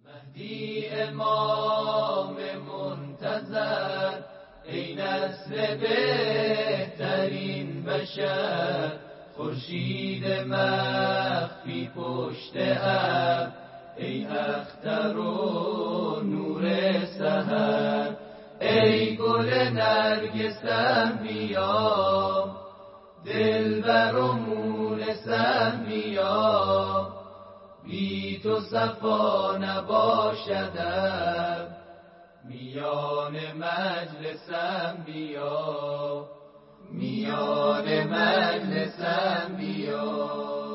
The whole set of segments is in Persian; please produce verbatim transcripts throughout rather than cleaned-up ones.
مهدی امام منتظر، ای نسل بهترین بشر، خورشید مخفی پشت ابر، ای اختر و نور سحر، ای گل نرگسم بیا، دلبر و مونسم بیا، بی تو صفا نباشدم، میان مجلسم بیا، میان مجلسم بیا.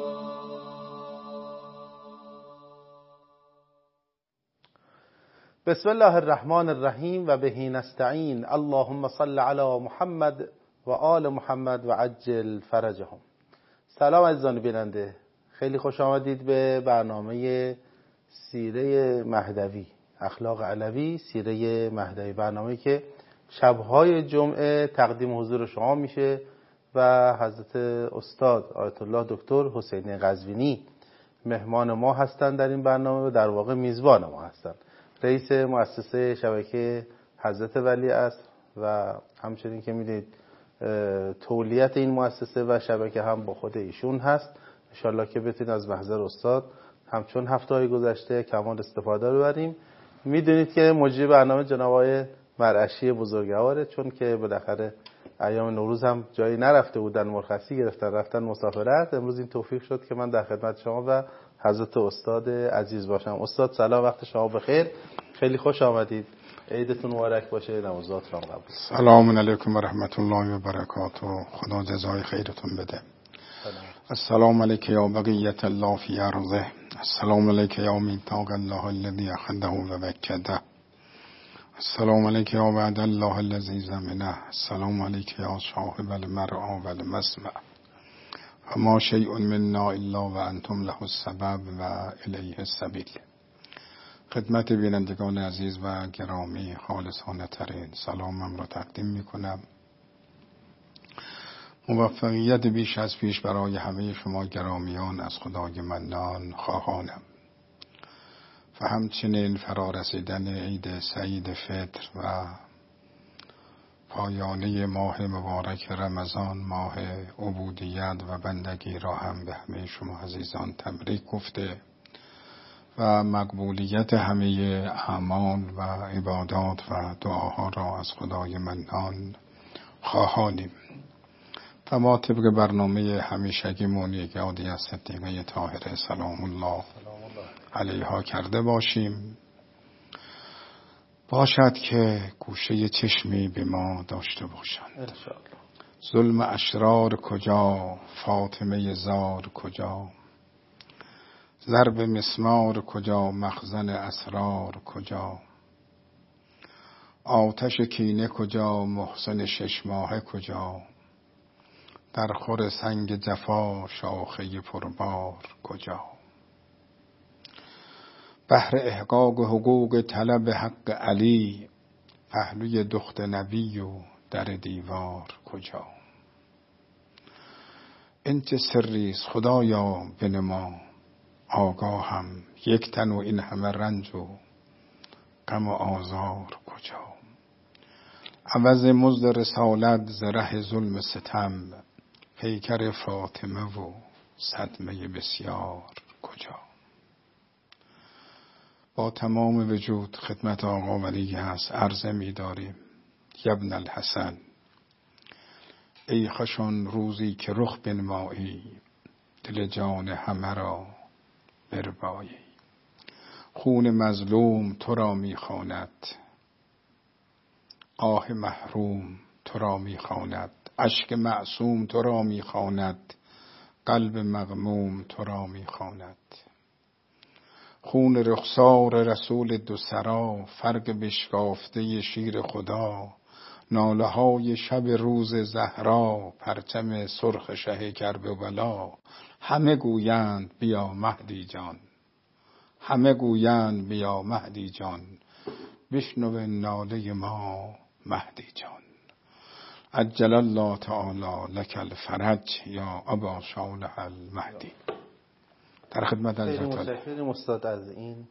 بسم الله الرحمن الرحیم و بهی نستعین. اللهم صل علی محمد و آل محمد و عجل فرجهم. سلام عزیزان بیننده، خیلی خوش آمدید به برنامه سیره مهدوی، اخلاق علوی سیره مهدوی، برنامه‌ای که شب‌های جمعه تقدیم حضور شما میشه و حضرت استاد آیت الله دکتر حسینی قزوینی مهمان ما هستند در این برنامه و در واقع میزبان ما هستند. رئیس مؤسسه شبکه حضرت ولیعصر و همچنین که میدونید تولیت این مؤسسه و شبکه هم با خود ایشون هست. انشالله که بتونید از محضر استاد همچون هفته‌های گذشته کمال استفاده رو بریم. میدونید که مجری برنامه جناب آقای مرعشی بزرگواره، چون که بالاخره ایام نوروز هم جایی نرفته بودن، مرخصی گرفتن رفتن مسافرت. امروز این توفیق شد که من در خدمت شما و حضرت استاد عزیز باشم. استاد سلام، وقت شما بخیر، خیلی خوش آمدید، عیدتون مبارک باشه، نمازاتون قبول. سلام علیکم و رحمت الله و برکاته، خدا جزای خیرتون بده. السلام علیک یا بقیت الله فی ارضه، السلام علیک یا میثاق الله الذی اخذه و وکده، السلام علیک یا وعد الله الذی ضمنه، السلام علیک یا صاحب المرعی و المسمع، و ما شیء منا الا و انتم له السبب و الیه السبیل. خدمت بینندگان عزیز و گرامی خالصانه ترین سلامم را تقدیم می کنم. موفقیت بیش از پیش برای همه شما گرامیان از خدای منان خواهانم و همچنین فرارسیدن عید سعید فطر و پایانه ماه مبارک رمضان، ماه عبودیت و بندگی را هم به همه شما عزیزان تبریک گفته و مقبولیت همه اعمال و عبادات و دعاها را از خدای منان خواهانیم. و ما طبق برنامه همیشگیمون یک یادی از صدیقه طاهره سلام الله علیها کرده باشیم. باشد که گوشه چشمی به ما داشته باشند. ظلم اشرار کجا، فاطمه زار کجا، ضرب مسمار کجا، مخزن اسرار کجا، آتش کینه کجا، محسن شش ماهه کجا، در خور سنگ جفا شاخه پربار کجا، بهر احقاق حقوق طلب حق علی، پهلوی دخت نبی و در دیوار کجا. این چه سریست خدایا بنما، آگاهم یک تن و این همه رنج و غم و آزار کجا. عوض مزد رسالت ز ره ظلم ستم، پیکر فاطمه و صدمه بسیار کجا. با تمام وجود خدمت آقا ولی هست عرضه می داریم یبن الحسن، ای خشن روزی که رخ بنمایی، دل جان همه را بربایی. خون مظلوم تو را می خواند، آه محروم تو را می خواند، اشک معصوم تو را می خواند، قلب مغموم تو را می خواند. خون رخسار رسول دو سرا، فرق بشکافته شیر خدا، ناله های شب روز زهرا، پرچم سرخ شه کربلا. همه گویند بیا مهدی جان، همه گویند بیا مهدی جان، بشنو ناله ما مهدی جان. عجل الله تعالی لک الفرج یا ابا صالح المهدی. در خدمت حضرت خیلی متشکرم استاد از این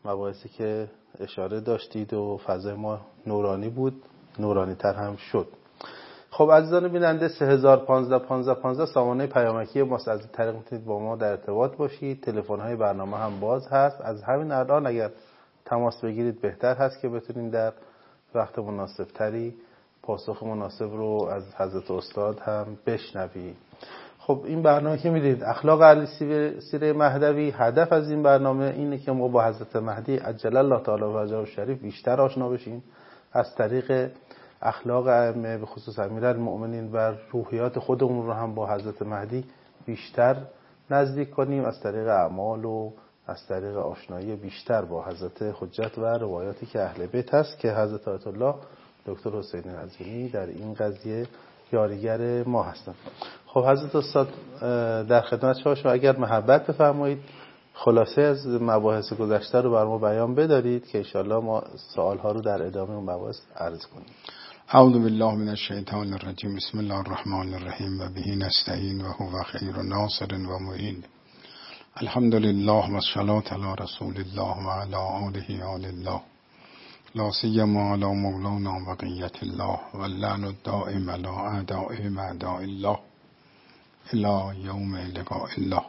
مباحثی که اشاره داشتید و فضای ما نورانی بود، نورانی تر هم شد. خب عزیزان بیننده، سه هزار و پانزده پانزده پانزده سامانه پیامکی ماست. از این طریق میتونید با ما در ارتباط باشید. تلفن های برنامه هم باز هست. از همین الان اگر تماس بگیرید بهتر هست که بتونید در وقت مناسب تری پاسخ مناسب رو از حضرت استاد هم بشنوید. خب این برنامه که میدید اخلاق اهل سیره مهدوی، هدف از این برنامه اینه که ما با حضرت مهدی عجل الله تعالی فرجه الشریف بیشتر آشنا بشیم، از طریق اخلاق ائمه به خصوص امیرالمؤمنین و روحیات خودمون رو هم با حضرت مهدی بیشتر نزدیک کنیم، از طریق اعمال و از طریق آشنایی بیشتر با حضرت حجت و روایاتی که اهل بیت هست که حضرت آیت الله دکتر حسین رضوی در این قضیه یاریگر ما هستند. خب حضرت استاد در خدمت شما شما اگر محبت بفرمایید خلاصه از مباحث گذشته رو بر ما بیان بدارید که انشاءالله ما سوال ها رو در ادامه اون مباحث عرض کنیم. اعوذ بالله من الشیطان الرجیم. بسم الله الرحمن الرحیم و به نستعین و هو خیر ناصر و معین. الحمد لله و الصلاة علی رسول الله و علی آله آل الله، لا سیما علی مولانا بقیت الله و اللعن الدائم علی اعدائهم اعداء الله الی یوم لقاء الله.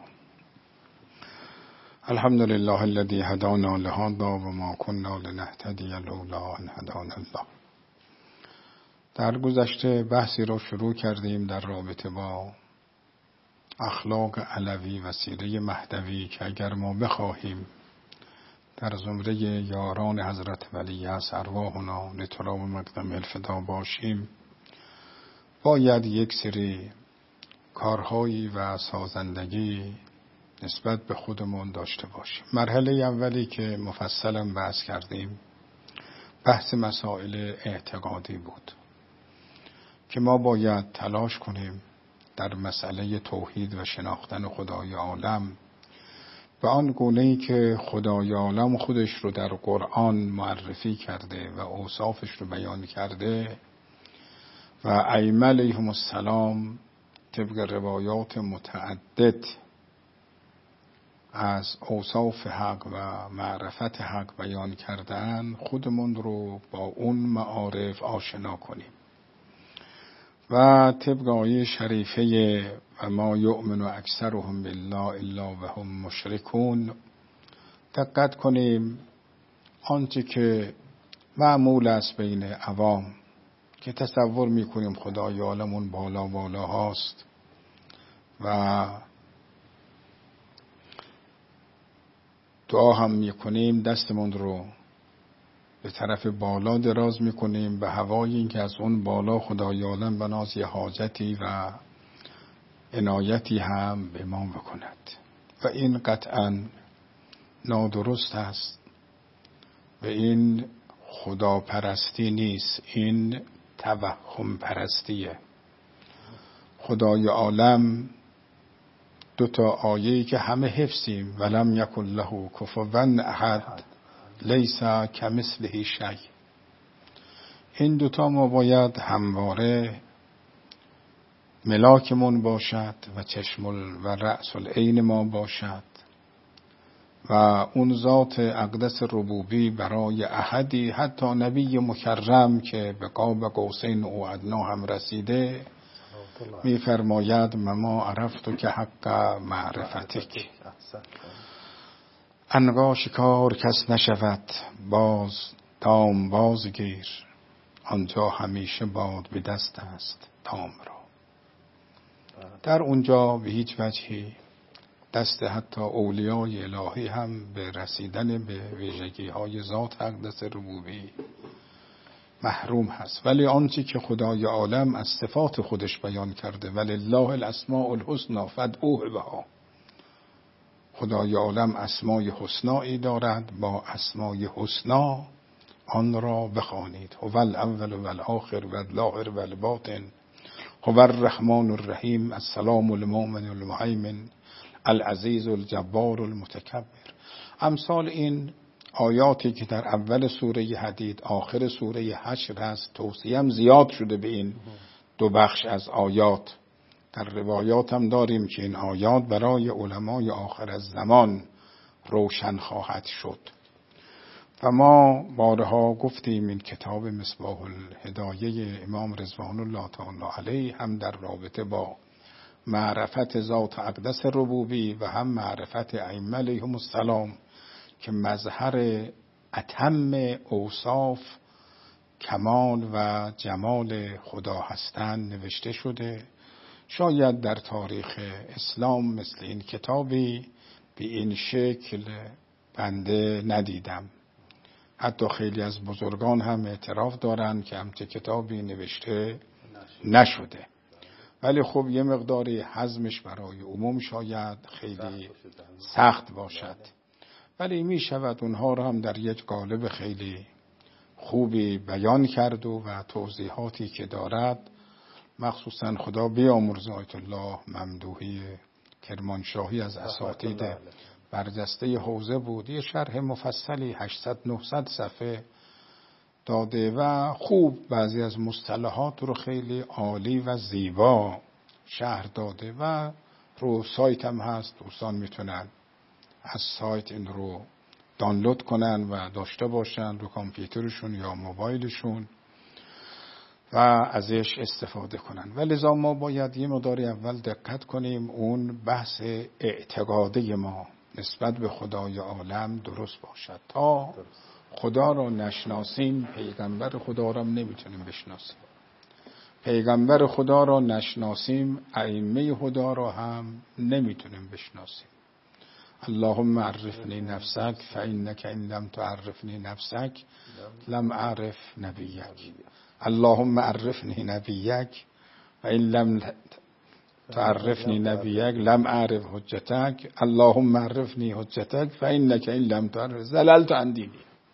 الحمد لله الذي هدانا لهذا و ما كنا لنهتدي لولا ان هدانا الله. در گذشته بحثی رو شروع کردیم در رابطه با اخلاق علوی و سیره مهدوی که اگر ما بخواهیم در زمره یاران حضرت ولی از ارواحنا لتراب مقدم الفدا باشیم، باید یک سری کارهایی و سازندگی نسبت به خودمون داشته باشیم. مرحله اولی که مفصلا بحث کردیم بحث مسائل اعتقادی بود که ما باید تلاش کنیم در مسئله توحید و شناختن خدای عالم و آن گونه‌ای که خدای عالم خودش رو در قرآن معرفی کرده و اوصافش رو بیان کرده و ائمه علیهم السلام طبق روایات متعدد از اوصاف حق و معرفت حق بیان کردن، خودمون رو با اون معارف آشنا کنیم و طبق آیه شریفه و ما یؤمن اکثرهم بالله الا و هم مشرکون دقت کنیم. آنچه که معمول است بین عوام که تصور میکنیم خدای عالم اون بالا بالا هاست و دعا هم میکنیم، دستمون رو به طرف بالا دراز میکنیم به هوای این که از اون بالا خدای عالم بناز یه حاجتی و عنایتی هم به ما بکند و این قطعا نادرست است و این خداپرستی نیست، این توهم پرستیه. خدای عالم دو تا آیه‌ای که همه حفظیم، ولم یکن له کفوا احد لیس کمثله شیء، این دوتا ما باید همواره ملاکمون باشد و چشم و رأس العین ما باشد و اون ذات اقدس ربوبی برای احدی حتی نبی مکرم که به قاب قوسین او ادنا هم رسیده میفرماید مما عرفت که حق معرفتک، عنقا شکار کس نشود باز دام بازگیر، آنجا همیشه باد به دست است دام را. در اونجا به هیچ وجهی دست حتی اولیای الهی هم به رسیدن به ویژگی های ذات اقدس ربوبی محروم هست. ولی آنچه که خدای عالم از صفات خودش بیان کرده ولله الاسماء الحسنی فادعوه بها، خدای عالم اسمای حسنایی دارد، با اسمای حسنا آن را بخوانید. هو الاول و الاخر و الظاهر و الباطن، هو الرحمن الرحیم، السلام المؤمن المهیمن، العزیز الجبار المتکبر. امثال این آیاتی که در اول سوره حدید آخر سوره حشر هست، توصیه هم زیاد شده به این دو بخش از آیات. در روایات هم داریم که این آیات برای علمای آخر از زمان روشن خواهد شد و ما بارها گفتیم این کتاب مصباح الهدایه امام رضوان الله تعالی علیه هم در رابطه با معرفت ذات اقدس ربوبی و هم معرفت ائمه علیهم السلام که مظهر اتم اوصاف کمال و جمال خدا هستند نوشته شده. شاید در تاریخ اسلام مثل این کتابی به این شکل بنده ندیدم. حتی خیلی از بزرگان هم اعتراف دارند که همچه کتابی نوشته نشده. ولی خب یه مقداری هضمش برای عموم شاید خیلی سخت باشد، ولی می شود اونها رو هم در یک قالب خیلی خوبی بیان کرد و, و توضیحاتی که دارد، مخصوصا خدا بیامرزه آیت الله ممدوحی کرمانشاهی از اساتید برجسته حوزه بود، یه شرح مفصلی هشتصد نهصد صفحه داده و خوب بعضی از مصطلحات رو خیلی عالی و زیبا شرح داده و رو سایت هم هست. دوستان میتونن از سایت این رو دانلود کنن و داشته باشن رو کامپیوترشون یا موبایلشون و ازش استفاده کنن. ولذا ما باید یه مقداری اول دقت کنیم اون بحث اعتقادی ما نسبت به خدای عالم درست باشد. تا خدا را نشناسیم پیغمبر خدا را نمیتونیم بشناسیم. پیغمبر خدا را نشناسیم ائمه خدا را هم نمیتونیم بشناسیم. اللهم عرفنی نفسک فإنک ان لم تعرفنی نفسک لم اعرف نبیک. اللهم عرفنی نبیک و ان لم تعرفنی نبیک لم اعرف حجتک. اللهم عرفنی حجتک فإنک ان لم تعرف زللت عن دینی.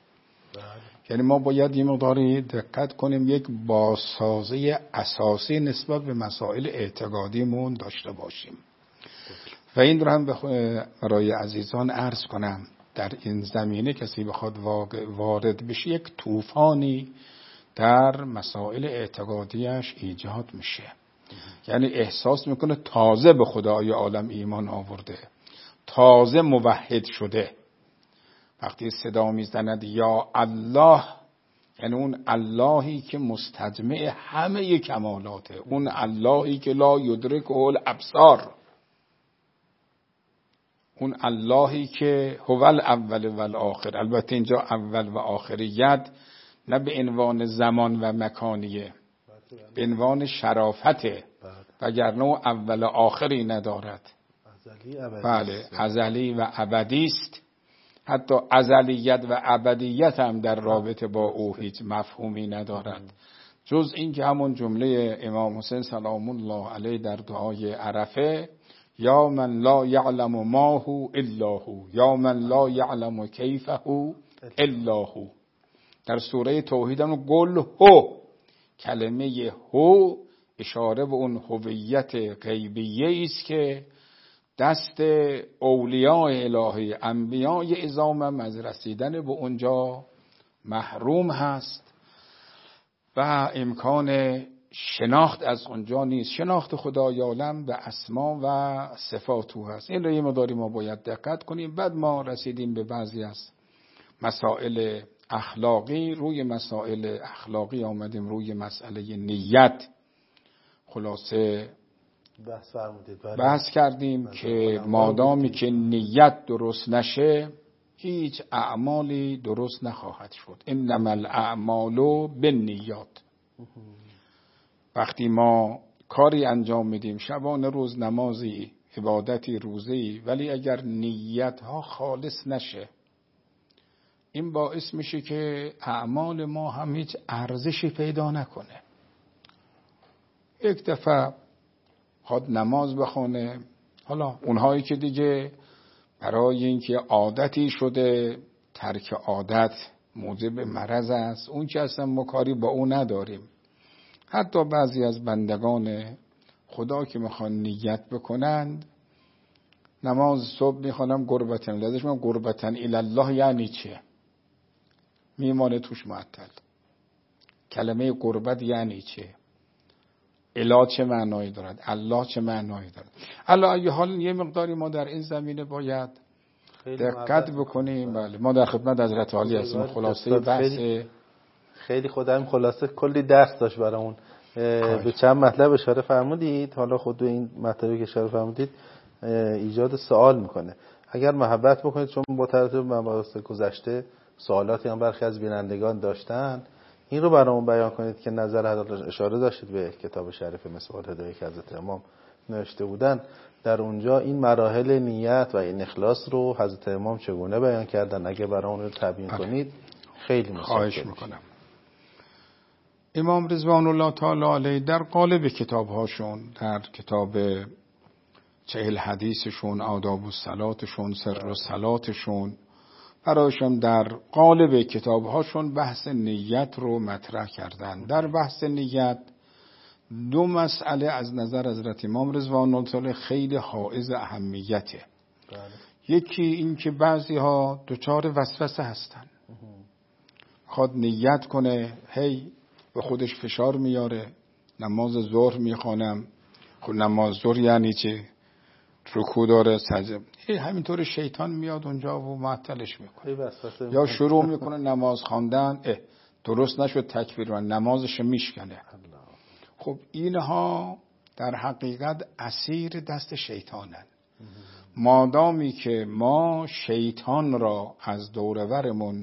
یعنی ما باید یه مقداری دقت کنیم یک بازسازی اساسی نسبت به مسائل اعتقادیمون داشته باشیم. و این رو هم برای عزیزان عرض کنم، در این زمینه کسی بخواد وارد بشه یک طوفانی در مسائل اعتقادیش ایجاد میشه. یعنی احساس میکنه تازه به خدای عالم ایمان آورده، تازه موحد شده. وقتی صدا میزند یا الله، یعنی اون اللهی که مستجمع همه کمالاته، اون اللهی که لا یدرکه الابصار، اون اللهی که هو الاول و الاخر. البته اینجا اول و آخریت نه به عنوان زمان و مکانیه، به عنوان شرافته، وگرنه اول و آخری ندارد. بله، ازلی و ابدی است. حتی ازلیت و ابدیت هم در رابطه با او هیچ مفهومی ندارد، جز این که همون جمله امام حسین سلام الله علیه در دعای عرفه، یا من لا یعلم ما هو الا هو، یا من لا یعلم کیف هو الا هو. در سوره توحید هم قل هو، کلمه هو اشاره به اون هویت غیبیه است که دست اولیاء الهی انبیاء اعظام هم از رسیدن به اونجا محروم هست و امکان شناخت از اونجا نیست. شناخت خدای عالم به اسما و صفات او هست. این رو یه مقداری ما باید دقت کنیم. بعد ما رسیدیم به بعضی از مسائل اخلاقی. روی مسائل اخلاقی آمدیم روی مسئله نیت. خلاصه بحث فرمودید. بحث کردیم که مادامی که نیت درست نشه هیچ اعمالی درست نخواهد شد. انما الاعمال بالنیات. وقتی ما کاری انجام میدیم، شبانه روز نمازی، عبادتی، روزی، ولی اگر نیت ها خالص نشه، این باعث میشه که اعمال ما هم هیچ ارزشی پیدا نکنه. یک دفعه خود نماز بخونه، حالا اونهایی که دیگه برای اینکه عادتی شده، ترک عادت موجب مرض است، اون که اصلا ما کاری با اون نداریم. حتی بعضی از بندگان خدا که میخوان نیت بکنند، نماز صبح میخوانم قربتن، لازمش من قربتن الله یعنی چه؟ میمانه توش معطل. کلمه قربت یعنی چه؟ اله چه معنایی دارد؟ الله چه معنایی دارد؟ الله ایه حال یه مقداری ما در این زمینه باید دقت بکنیم. بله ما در خدمت حضرت عالی هستیم. خلاصه بحث خیلی, خیلی خودم خلاصه کلی درس داشت برامون. به چند مطلب اشاره فرمودید، حالا خود این مطلبی که اشاره فرمودید ایجاد سوال میکنه. اگر محبت بکنید، چون با توجه به مباحث گذشته سوالاتی هم برخی از بینندگان داشتن، این رو برامون بیان کنید که نظر حضرت اشاره داشتید به کتاب شریف مسواک هدایه که حضرت امام نوشته بودن. در اونجا این مراحل نیت و این اخلاص رو حضرت امام چگونه بیان کردن، اگه برامون رو تبیین کنید خیلی خواهش میکنم. امام رضوان الله تعالی علیه در قالب کتابهاشون، در کتاب چهل حدیثشون، آداب الصلاتشون، سر الصلاتشون، برایشون در قالب کتابهاشون بحث نیت رو مطرح کردن. در بحث نیت دو مسئله از نظر حضرت امام رضوان الله تعالی خیلی حائز اهمیته. بله. یکی این که بعضی ها دچار وسوسه هستن، خود نیت کنه، هی به خودش فشار میاره، نماز ظهر میخوانم، خب نماز ظهر یعنی چه؟ رکوع داره، سجده. همینطور شیطان میاد اونجا و معطلش میکنه. یا شروع میکنه نماز خواندن، اه درست نشد تکبیر و نمازش میشکنه. خب اینها در حقیقت اسیر دست شیطانن. مادامی که ما شیطان را از دورورمون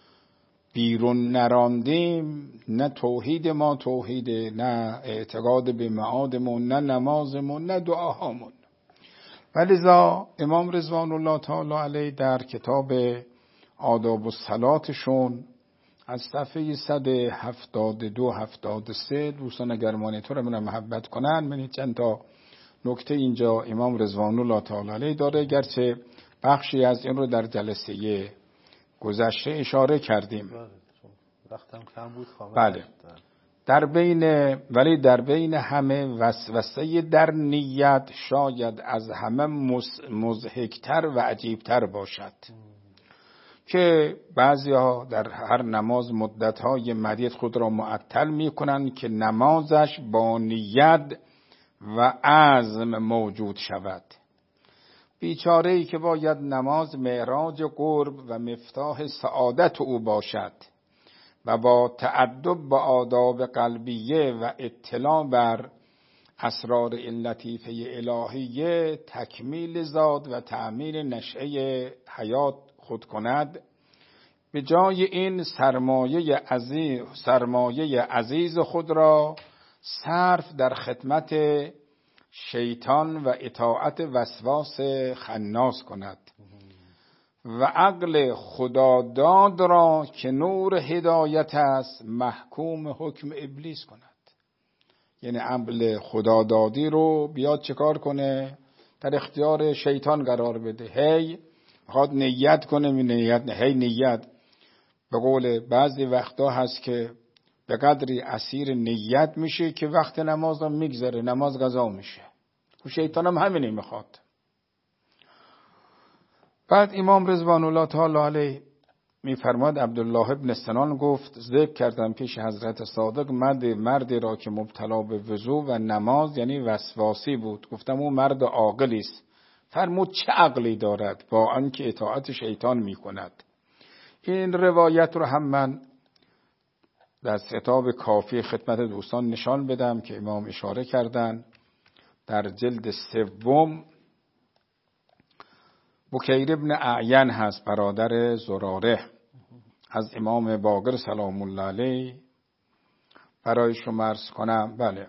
بیرون نراندیم، نه توحید ما توحیده، نه اعتقاد به معادمون، نه نمازمون، نه دعاهامون. ولذا امام رضوان الله تعالی علیه در کتاب آداب الصلاتشون از صفحه صد و هفتاد و دو هفتاد و سه دوستان اگر مانیتور رو محبت کنن، من چند تا نکته اینجا امام رضوان الله تعالی علیه داره، گرچه بخشی از این رو در جلسه گذشته اشاره کردیم. وقتم کم بود. بله. در بین ولی در بین همه وسوسه در نیت شاید از همه مضحکتر و عجیبتر باشد که بعضی‌ها در هر نماز مدت‌های مدید خود را معطل می‌کنند که نمازش با نیت و عزم موجود شود. بیچاره‌ای که باید نماز معراج قرب و مفتاح سعادت او باشد و با تأدب با آداب قلبیه و اطلاع بر اسرار لطیفه الهیه تکمیل ذات و تعمیر نشأه حیات خود کند، به جای این سرمایه عزیز سرمایه عزیز خود را صرف در خدمت شیطان و اطاعت وسواس خناس کند و عقل خداداد را که نور هدایت است محکوم حکم ابلیس کند. یعنی عقل خدادادی رو بیاد چکار کنه؟ در اختیار شیطان قرار بده. هی میخواد نیت کنه، می نیت نه. هی نیت به قول بعضی وقتا هست که به قدری اسیر نیت میشه که وقت نماز هم میگذره، نماز قضا میشه. و شیطان هم همینه میخواد. بعد امام رضوان الله تعالی علیه میفرماد عبدالله ابن سنان گفت ذکر کردم پیش حضرت صادق مرد مردی را که مبتلا به وضو و نماز یعنی وسواسی بود. گفتم او مرد عاقلی است. فرمود چه عقلی دارد با آنکه اطاعت شیطان میکند. این روایت رو هم من در کتاب کافی خدمت دوستان نشان بدم که امام اشاره کردن. در جلد سوم بکیر ابن اعین هست، برادر زراره، از امام باقر سلام الله علیه برای شما عرض کنم. بله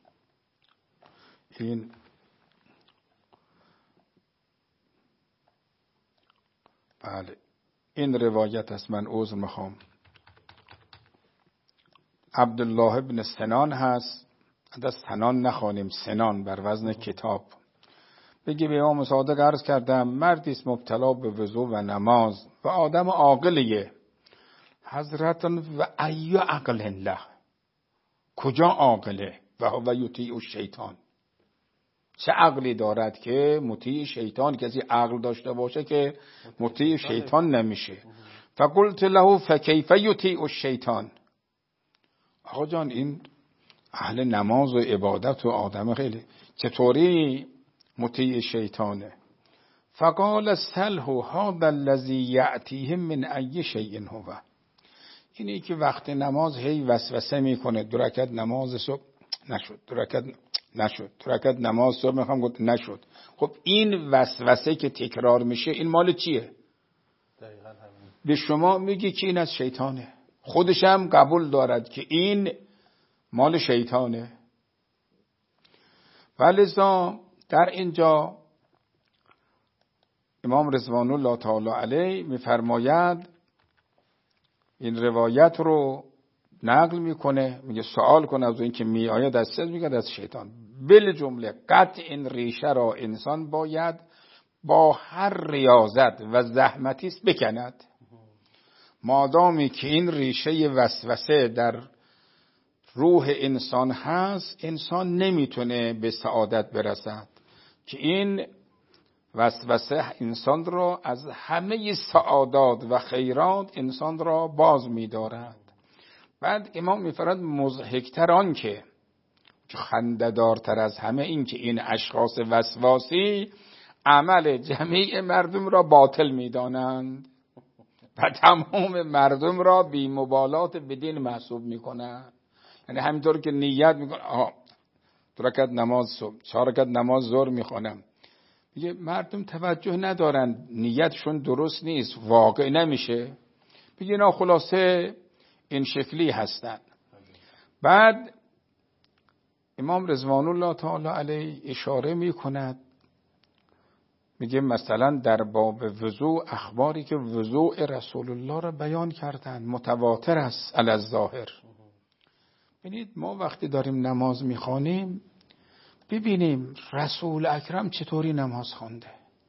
این بله این روایت است. من عذر میخوام. عبدالله ابن سنان هست. از سنان نخوانیم، سنان بر وزن کتاب. بگی به امام صادق عرض کردم مردی است مبتلا به وضو و نماز و آدم عاقلیه. حضرت و ای عقل له، کجا عاقله؟ و هو یطیع الشیطان. چه عقلی دارد که مطیع شیطان؟ کسی عقل داشته باشه که مطیع شیطان نمیشه. فقلت له فکیف یطیع الشیطان. آقا جان این اهل نماز و عبادت و آدم خیلی چطوری مطیع شیطانه؟ فقال سله هذا الذی یأتیهم من ای شیء هو. اینی که وقت نماز هی وسوسه میکنه، دو رکعت نماز صبح نشد، دو رکعت نشد، دو رکعت نماز صبح میخوام گفت نشد. خب این وسوسه که تکرار میشه این مال چیه؟ دقیقاً همین. به شما میگه که این از شیطانه، خودش هم قبول دارد که این مال شیطانه. ولذا در اینجا امام رضوان الله تعالی علیه میفرماید، این روایت رو نقل میکنه، میگه سوال کن از این که میآید از سه، میگه از شیطان. بل جمله قطع این ریشه را انسان باید با هر ریاضت و زحمتی است بکند. مادامی که این ریشه وسوسه در روح انسان هست، انسان نمیتونه به سعادت برسد، که این وسوسه انسان را از همه سعادات و خیرات انسان را باز می‌دارد. بعد امام می‌فرماید مضحک‌تر آن که خنده‌دارتر از همه این که این اشخاص وسواسی عمل جمیع مردم را باطل می‌دانند و تمام مردم را بی مبالات بدین محسوب می‌کنند. یعنی همینطور که نیت می‌کنه آها دو رکعت نماز صبح، چهار رکعت نماز ظهر می‌خونم، میگه مردم توجه ندارن، نیتشون درست نیست، واقع نمیشه، میگه اینا خلاصه این شکلی هستن. بعد امام رضوان الله تعالی علیه اشاره میکند، میگه مثلا در باب وضوء اخباری که وضوء رسول الله را بیان کردن متواتر است علی الظاهر. ببینید ما وقتی داریم نماز میخوانیم ببینیم رسول اکرم چطوری نماز خوانده،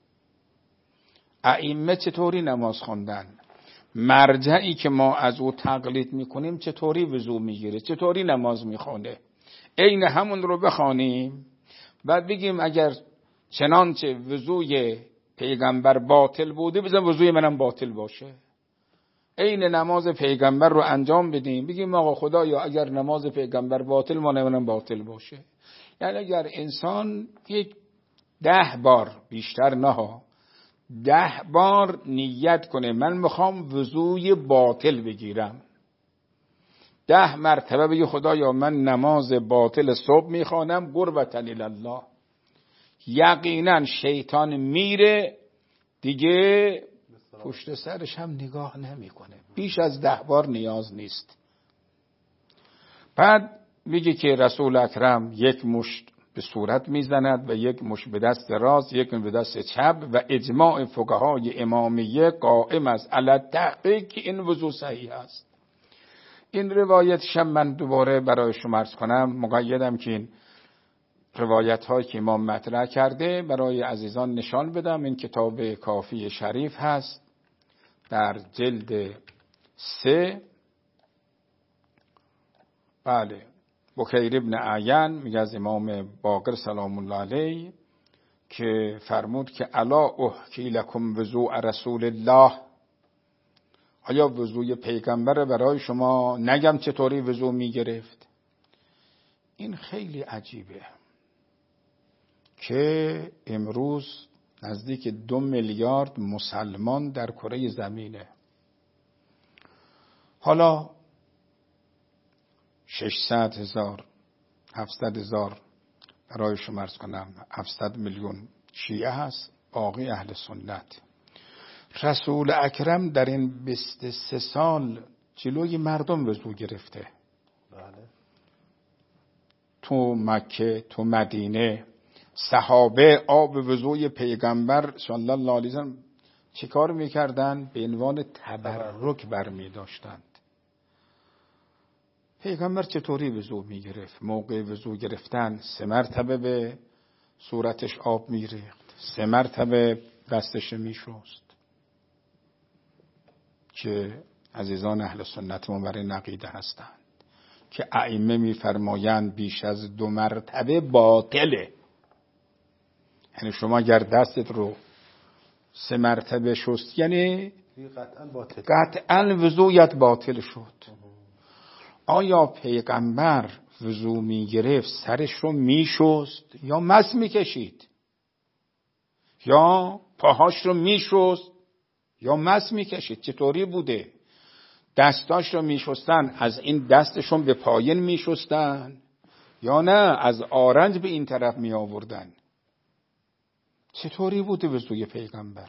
ائمه چطوری نماز خوندن، مرجعی که ما از او تقلید میکنیم چطوری وضو میگیره، چطوری نماز میخونه، عین همون رو بخوانیم. بعد بگیم اگر چنانچه وضوی پیغمبر باطل بوده بزن وضوی منم باطل باشه، عین نماز پیغمبر رو انجام بدیم، بگیم آقا خدایا اگر نماز پیغمبر باطل ما منم باطل باشه. یعنی اگر انسان یک ده بار، بیشتر نه ها، ده بار نیت کنه من میخوام وضوی باطل بگیرم، ده مرتبه بگی خدایا من نماز باطل صبح میخوانم قربتا الله، یقینا شیطان میره دیگه پشت سرش هم نگاه نمیکنه. بیش از ده بار نیاز نیست. بعد میگه که رسول اکرم یک مشت به صورت میزند و یک مشت به دست راست، یک به دست چپ، و اجماع فقهای امامیه قائم است علی التحقیق که این وضو صحیح است. این روایتش من دوباره برای شما عرض کنم، مقیدم که این روایت هایی که امام مطرح کرده برای عزیزان نشان بدم. این کتاب کافی شریف هست در جلد سه. بله، بکیر ابن اعین میگه از امام باقر سلام الله علیه که فرمود که الا احکی لکم وضوء رسول الله، آیا وضوی پیغمبر برای شما نگم چطوری وضو میگرفت؟ این خیلی عجیبه که امروز نزدیک دو میلیارد مسلمان در کره زمینه، حالا ششصد هزار هفتصد هزار برای شما عرض کنم هفتصد میلیون شیعه هست، باقی اهل سنت. رسول اکرم در این بیست و سه سال جلوی مردم وضو گرفته. بله. تو مکه، تو مدینه، صحابه آب وضوی پیغمبر صلی الله علیه و سلم چه کار میکردن؟ به عنوان تبرک برمی داشتند. پیغمبر چطوری وضو میگرفت؟ موقع وضو گرفتن سه مرتبه به صورتش آب میریخت، سه مرتبه دستش میشست، که عزیزان اهل سنت ما برای عقیده هستند که ائمه میفرمایند بیش از دو مرتبه باطله. یعنی شما اگر دستت رو سه مرتبه شست یعنی قطعا باطل، قطعا وضویت باطل شد. آیا پیغمبر وضو می گرفت سرش رو می شست یا مس می کشید؟ یا پاهاش رو میشست یا مس میکشید. چطوری بوده؟ دستاش رو میشستن، از این دستشون به پایین میشستن یا نه از آرنج به این طرف می آوردن؟ چطوری بوده وضوی پیغمبر؟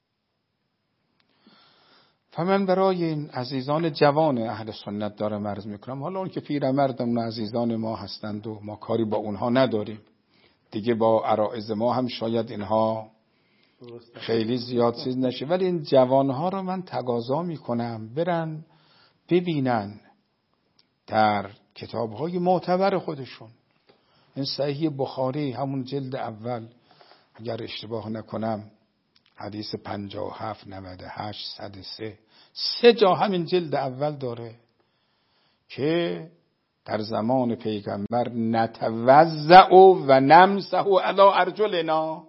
فمن برای این عزیزان جوان اهل سنت دارم عرض میکنم، حالا اون که پیرمردم عزیزان ما هستند و ما کاری با اونها نداریم دیگه، با عرائض ما هم شاید اینها خیلی زیاد چیز نشه، ولی این جوانها رو من تقاضا میکنم برن ببینن در کتابهای معتبر خودشون. این صحیح بخاری همون جلد اول اگر اشتباه نکنم حدیث پنجاه و هفت نود و هشت صد و سه سه جا همین جلد اول داره که در زمان پیغمبر نتوضع و نمسح علی ارجلنا،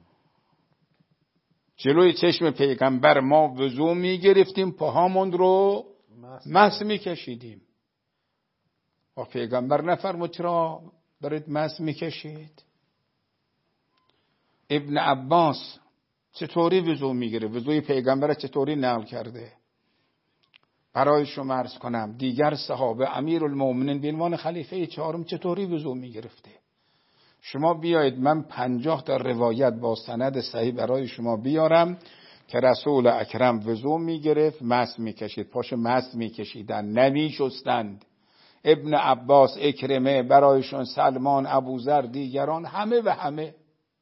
جلوی چشم پیغمبر ما وضو می گرفتیم، پاهامون رو مس می کشیدیم. و پیغمبر نفرمود چرا دارید مس می کشید؟ ابن عباس چطوری وضو می گرفت؟ وضوی پیغمبر چطوری نقل کرده؟ برای شما عرض کنم دیگر صحابه امیرالمومنین به عنوان خلیفه چهارم چطوری وضو می گرفته؟ شما بیایید من پنجاه تا روایت با سند صحیح برای شما بیارم که رسول اکرم وضو می گرفت، مس می کشید، پاش مس می کشیدن، نمی شستند. ابن عباس، اکرمه، برایشون سلمان، ابوذر، دیگران، همه و همه.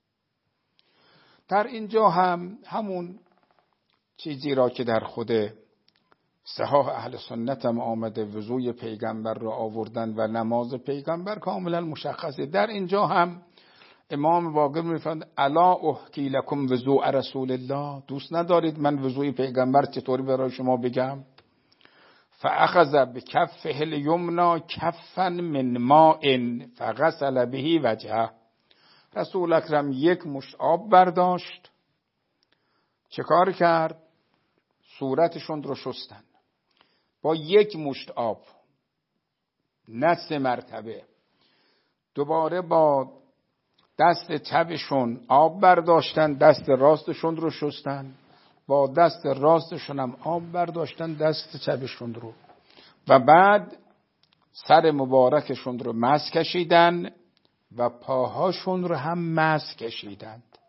در اینجا هم همون چیزی را که در خود صحاح اهل سنت هم آمده، وضوی پیغمبر را آوردن و نماز پیغمبر کاملا مشخصه. در اینجا هم امام باقر میفرماید الا احکی لکم وضوء رسول الله، دوست ندارید من وضوی پیغمبر چطوری برای شما بگم؟ فاخذ بکفه الیمنا کفا من ماء فغسل به وجهه. رسول اکرم یک مشت آب برداشت، چه کار کرد؟ صورتشون رو شستن با یک مشت آب، نه سه مرتبه. دوباره با دست چپشون آب برداشتن، دست راستشون رو شستن، با دست راستشون هم آب برداشتن دست چپشون رو، و بعد سر مبارکشون رو مس کشیدن و پاهاشون رو هم مس کشیدند.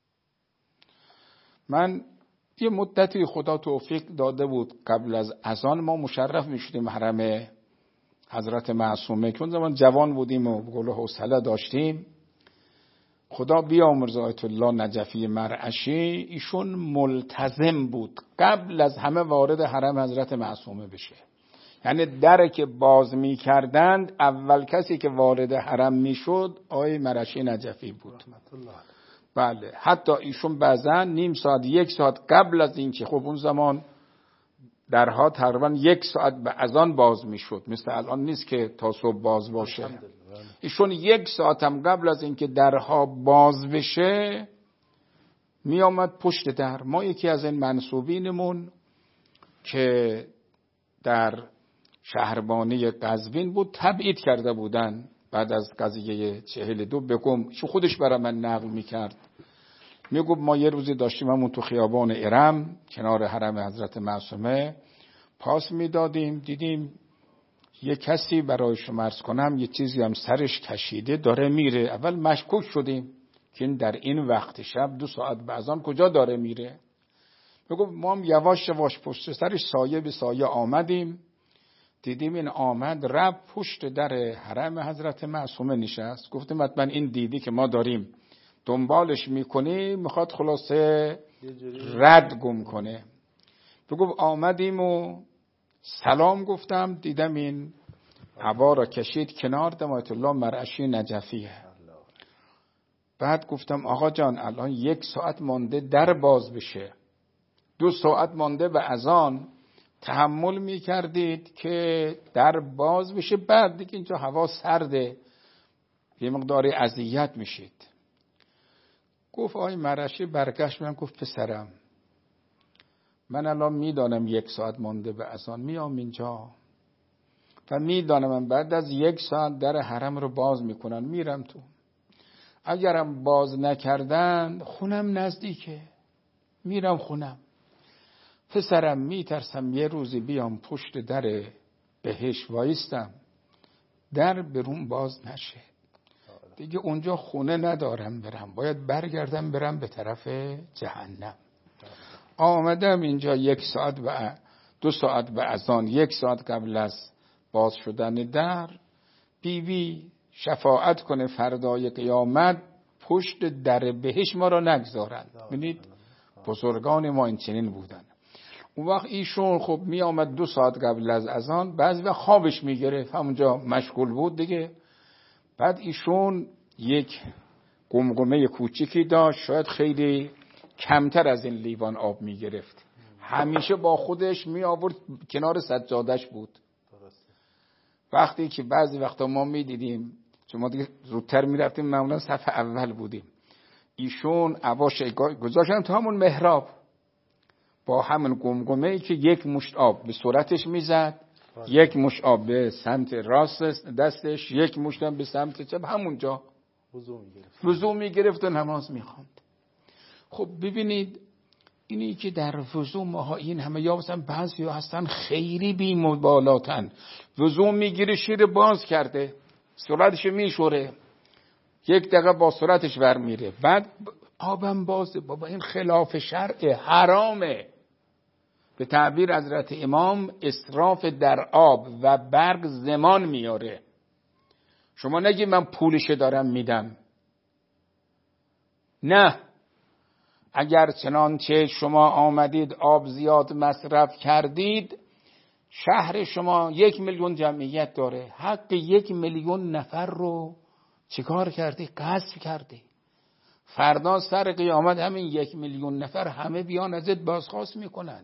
من یه مدتی خدا توفیق داده بود قبل از اذان ما مشرف می شدیم حرم حضرت معصومه، که اون زمان جوان بودیم و گل و حوصله داشتیم. خدا بیامرز آیت الله نجفی مرعشی، ایشون ملتزم بود قبل از همه وارد حرم حضرت معصومه بشه. یعنی در که باز می کردند اول کسی که وارد حرم می شد آقای مرعشی نجفی بود. بله، حتی ایشون بعضا نیم ساعت یک ساعت قبل از این که خب اون زمان درها تقریبا یک ساعت به اذان باز می شد، مثل الان نیست که تا صبح باز باشه. ایشون یک ساعت هم قبل از این که درها باز بشه می آمد پشت در. ما یکی از این منصوبینمون که در شهربانی قزوین بود تبعید کرده بودن بعد از قضیه چهل دو بگم، شو خودش برای من نقل میکرد، میگو ما یه روزی داشتیم همون تو خیابان ارم کنار حرم حضرت معصومه پاس میدادیم، دیدیم یه کسی برای شما عرض کنم یه چیزی هم سرش کشیده داره میره. اول مشکوک شدیم که این در این وقت شب دو ساعت بعضان کجا داره میره. میگو ما هم یواش یواش پشت سرش سایه به سایه آمدیم، دیدیم این آمد رب پشت در حرم حضرت معصومه نشست. گفتیم حتما این دیدی که ما داریم دنبالش میکنیم میخواد خلاصه رد گم کنه. بگو آمدیم و سلام گفتم، دیدم این عبا را کشید کنار آیت الله مرعشی نجفیه. بعد گفتم آقا جان الان یک ساعت مانده در باز بشه، دو ساعت مانده به اذان، تحمل می کردید که در باز بشه، بعد دیگه اینجا هوا سرده یه مقداری اذیت میشید. گفت آی مرعشی برگشت من گفت پسرم من الان میدانم یک ساعت مانده به اذان میام اینجا و میدانم من بعد از یک ساعت در حرم رو باز میکنن میرم تو. اگرم باز نکردن خونم نزدیکه، میرم خونم. پسرم میترسم یه روزی بیام پشت در بهش وایستم در برون باز نشه، دیگه اونجا خونه ندارم برم، باید برگردم برم به طرف جهنم. آمدم اینجا یک ساعت و دو ساعت به اذان، یک ساعت قبل از باز شدن در، بیوی شفاعت کنه فردای قیامت پشت در بهش ما را نگذارن. ببینید بزرگان ما این چنین بودن. اون وقت ایشون خب می آمد دو ساعت قبل از اذان، بعضی وقت خوابش می گرفت، همونجا مشغول بود دیگه. بعد ایشون یک قمقمه کوچیکی داشت، شاید خیلی کمتر از این لیوان آب می گرفت، همیشه با خودش می آورد کنار سجادش بود. وقتی که بعضی وقتا ما می دیدیم، چون ما دیگه زودتر می رفتیم، معمولا صف اول بودیم، ایشون عواش گذاشتن تو همون محراب با همون قمقمه‌ای که یک مشت آب به صورتش میزد، یک مشت آب به سمت راست دستش، یک مشت آب به سمت چپ، همونجا وضو میگرفت و نماز میخواند. خب ببینید اینی که در وضو ما این همه، یا مثلا بعضی هستن خیلی بی مبالاتن، وضو میگیره شیر باز کرده صورتش میشوره، یک دقیقه با صورتش برمیره، بعد آبم بازه. بابا این خلاف شرع، حرامه. به تعبیر حضرت امام اسراف در آب و برق زمان میاره. شما نگی من پولش دارم میدم، نه، اگر چنانچه شما آمدید آب زیاد مصرف کردید، شهر شما یک میلیون جمعیت داره، حق یک میلیون نفر رو چیکار کردی؟ غصب کردی. فردا سر قیامت همین یک میلیون نفر همه بیان ازت بازخواست میکنن.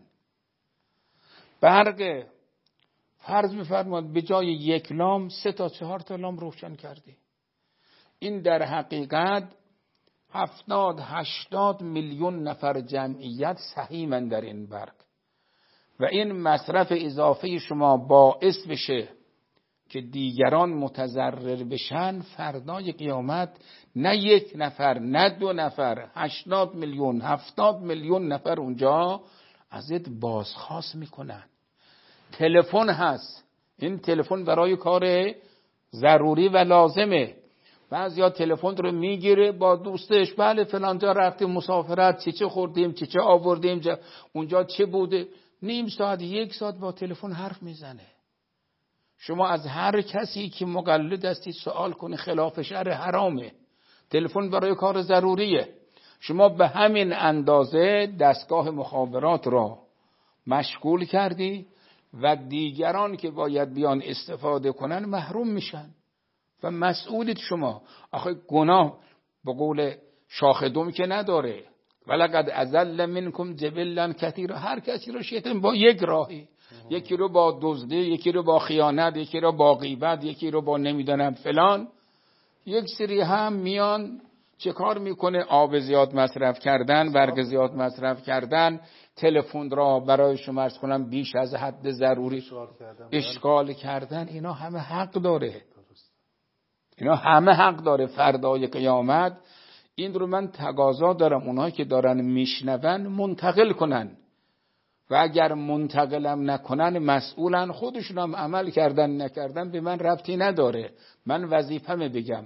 برق فرض میفرماد به جای یک لام سه تا چهار تا لام روشن کردی. این در حقیقت هفتاد هشتاد میلیون نفر جمعیت سهیمن در این برق و این مصرف اضافه شما باعث بشه که دیگران متضرر بشن. فردای قیامت نه یک نفر، نه دو نفر، هشتاد میلیون، هفتاد میلیون نفر اونجا ازت بازخواست میکنن. تلفن هست، این تلفن برای کار ضروری و لازمه. بعضیا تلفن رو میگیره با دوستش، بله فلان جا رفتیم مسافرت، چه چه خوردیم، چه چه آوردیم، چه اونجا چه بوده، نیم ساعت یک ساعت با تلفن حرف میزنه. شما از هر کسی که مقلد هستی سوال کنی، خلاف شرع، حرامه. تلفن برای کار ضروریه. شما به همین اندازه دستگاه مخابرات را مشغول کردی و دیگران که باید بیان استفاده کنن محروم میشن و مسئولید شما. آخه گناه به قول شاخ دم که نداره، ولقد اضل منکم جبلا کثیرا. هر کسی رو شیطان با یک راهی، یکی رو با دزدی، یکی رو با خیانت، یکی رو با غیبت، یکی رو با نمیدونم فلان. یک سری هم میان چه کار میکنه؟ آب زیاد مصرف کردن، برق زیاد مصرف کردن، تلفن را برای شما عرض کنم بیش از حد ضروری اشغال کردن. اینا همه حق داره، اینا همه حق داره. فردای قیامت این رو من تقاضا دارم اونایی که دارن میشنون منتقل کنن و اگر منتقلم نکنن مسئولن، خودشون هم عمل کردن نکردن به من ربطی نداره. من وظیفه‌مه بگم.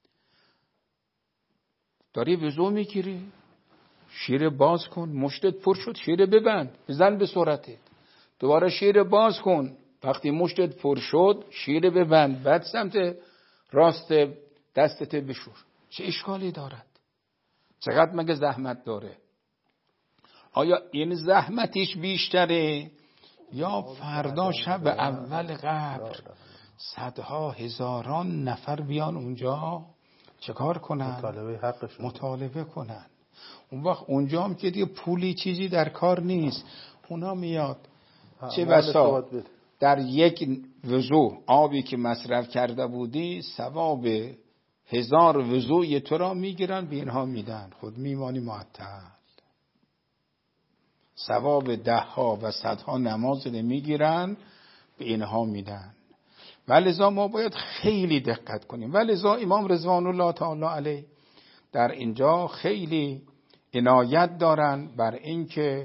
داری وضو میگیری، شیر باز کن، مشتت پر شد شیر ببند، بزن به صورتت، دوباره شیر باز کن، وقتی مشتت پر شد شیر ببند، بعد سمت راست دستت بشور. چه اشکالی دارد؟ چقدر مگه زحمت داره؟ آیا این زحمتش بیشتره یا فردا شب اول قبر صدها هزاران نفر بیان اونجا چه کار کنن؟ مطالبه حقشون مطالبه کنن. اون وقت اونجا هم که دیگه پولی چیزی در کار نیست. اونا میاد چه بسا در یک وضو آبی که مصرف کرده بودی ثواب هزار وضوی تو را میگیرن به اینها میدن، خود میمانی معطل. ثواب ده ها و صدها نماز میگیرن به اینها میدن. ولذا ما باید خیلی دقت کنیم. ولذا امام رضوان الله تعالی علیه در اینجا خیلی عنایت دارن بر اینکه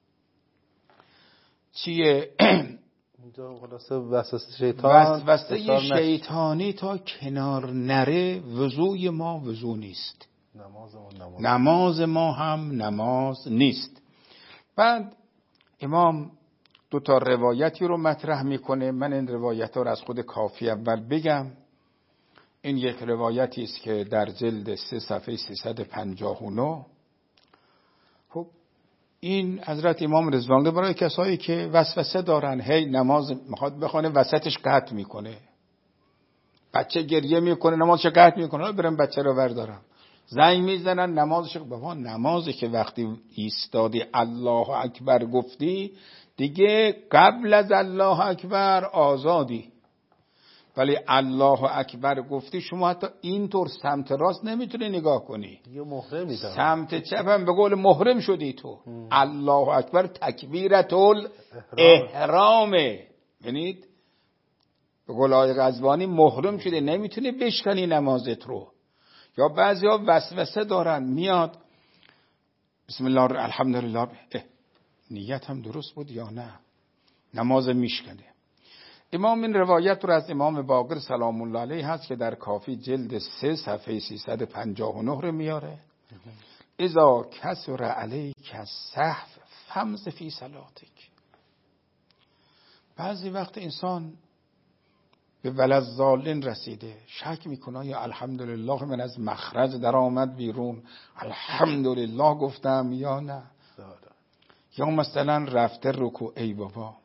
چیه اینجا خلاصه وسوسه شیطان وسوسه شیطانی تا کنار نره وضوی ما وضو نیست، نماز ما نماز. نماز ما هم نماز نیست. بعد امام دو تا روایتی رو مطرح میکنه. من این روایت ها رو از خود کافی اول بگم. این یک روایتی است که در جلد سه صفحه سیصد و پنجاه و نه. خب این حضرت امام رضوان الله برای کسایی که وسوسه دارن، هی نماز میخواد بخونه وسطش قطع میکنه، بچه گریه میکنه نمازش قطع میکنه، برم بچه رو بردارم، زنگ میزنن نمازش. بابا نمازی که وقتی ایستادی الله اکبر گفتی دیگه قبل از الله اکبر آزادی، ولی الله اکبر گفتی شما حتی اینطور سمت راست نمیتونی نگاه کنی، دیگه محرمی دارم. سمت چپ هم به قول محرم شدی تو. ام. الله اکبر تکبیرت الاحرامه، ببینید به قول آقای غزوانی محرم شده، نمیتونی بشکنی نمازت رو. یا بعضیا وسوسه دارن، میاد بسم الله الحمدلله، نیت هم درست بود یا نه، نماز میشکنه. امام این روایت رو از امام باقر سلام الله علیه هست که در کافی جلد سه صفحه سیصد و پنجاه و نه رو میاره. اذا کسر علیک السهو فامض فی صلاتک. بعضی وقت انسان به ولضالین رسیده، شک میکنه یا الحمدلله من از مخرج در آمد بیرون، الحمدلله گفتم یا نه، یا مثلا رفته رکوع، ای بابا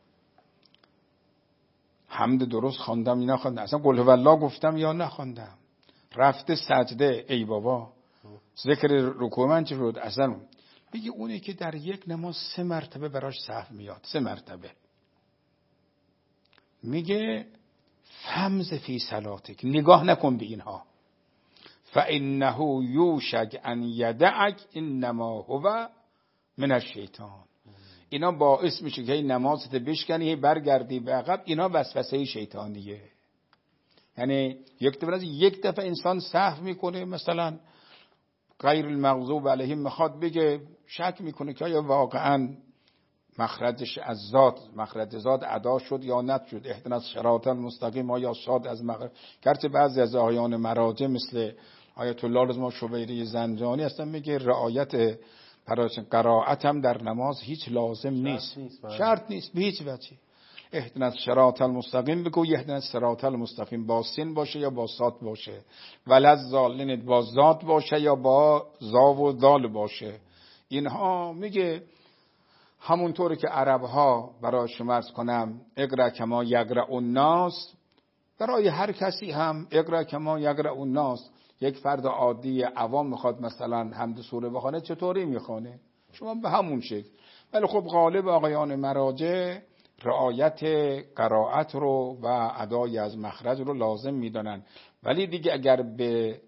حمد درست خواندم یا نخواندم، اصلا قل هو الله گفتم یا نخواندم، رفته سجده، ای بابا ذکر رکوع من چه شد اصلا. بگی اونی که در یک نماز سه مرتبه براش سهو میاد، سه مرتبه، میگه فامض فی صلاتک، نگاه نکن به اینها، فانه یوشک ان یدعک انما هو من الشیطان. اینا باعث میشه که این نمازت بشکنی برگردی به عقب، اینا وسوسه شیطانیه. یعنی یک دفعه از یک دفعه انسان سهو میکنه، مثلا غیر المغضوب علیهم میخواد بگه، شک میکنه که آیا واقعا مخرجش از ذات، مخرج ذات ادا شد یا نشد، اهدنا الصراط المستقیم آیا شاد از مخرج. گرچه بعضی از آیان مراجع مثل آیت الله رضا شبیری زنجانی هستن میگه رعایت پراچن قرائت هم در نماز هیچ لازم نیست، نیست شرط نیست به هیچ وجه. اهدنا الصراط المستقیم بگو، اهدنا الصراط المستقیم با سین باشه یا با صاد باشه، ولضالین با ذات باشه یا با ذا و دال باشه. اینها میگه همونطوری که عرب ها برای شما عرض کنم اقرا کما یقرأ الناس، برای هر کسی هم اقرا کما یقرأ الناس. یک فرد عادی عوام میخواد مثلا حمد سوره بخونه، چطوری میخونه؟ شما به همون شکل. ولی خب غالب آقایان مراجع رعایت قرائت رو و ادای از مخرج رو لازم میدانن، ولی دیگه اگر به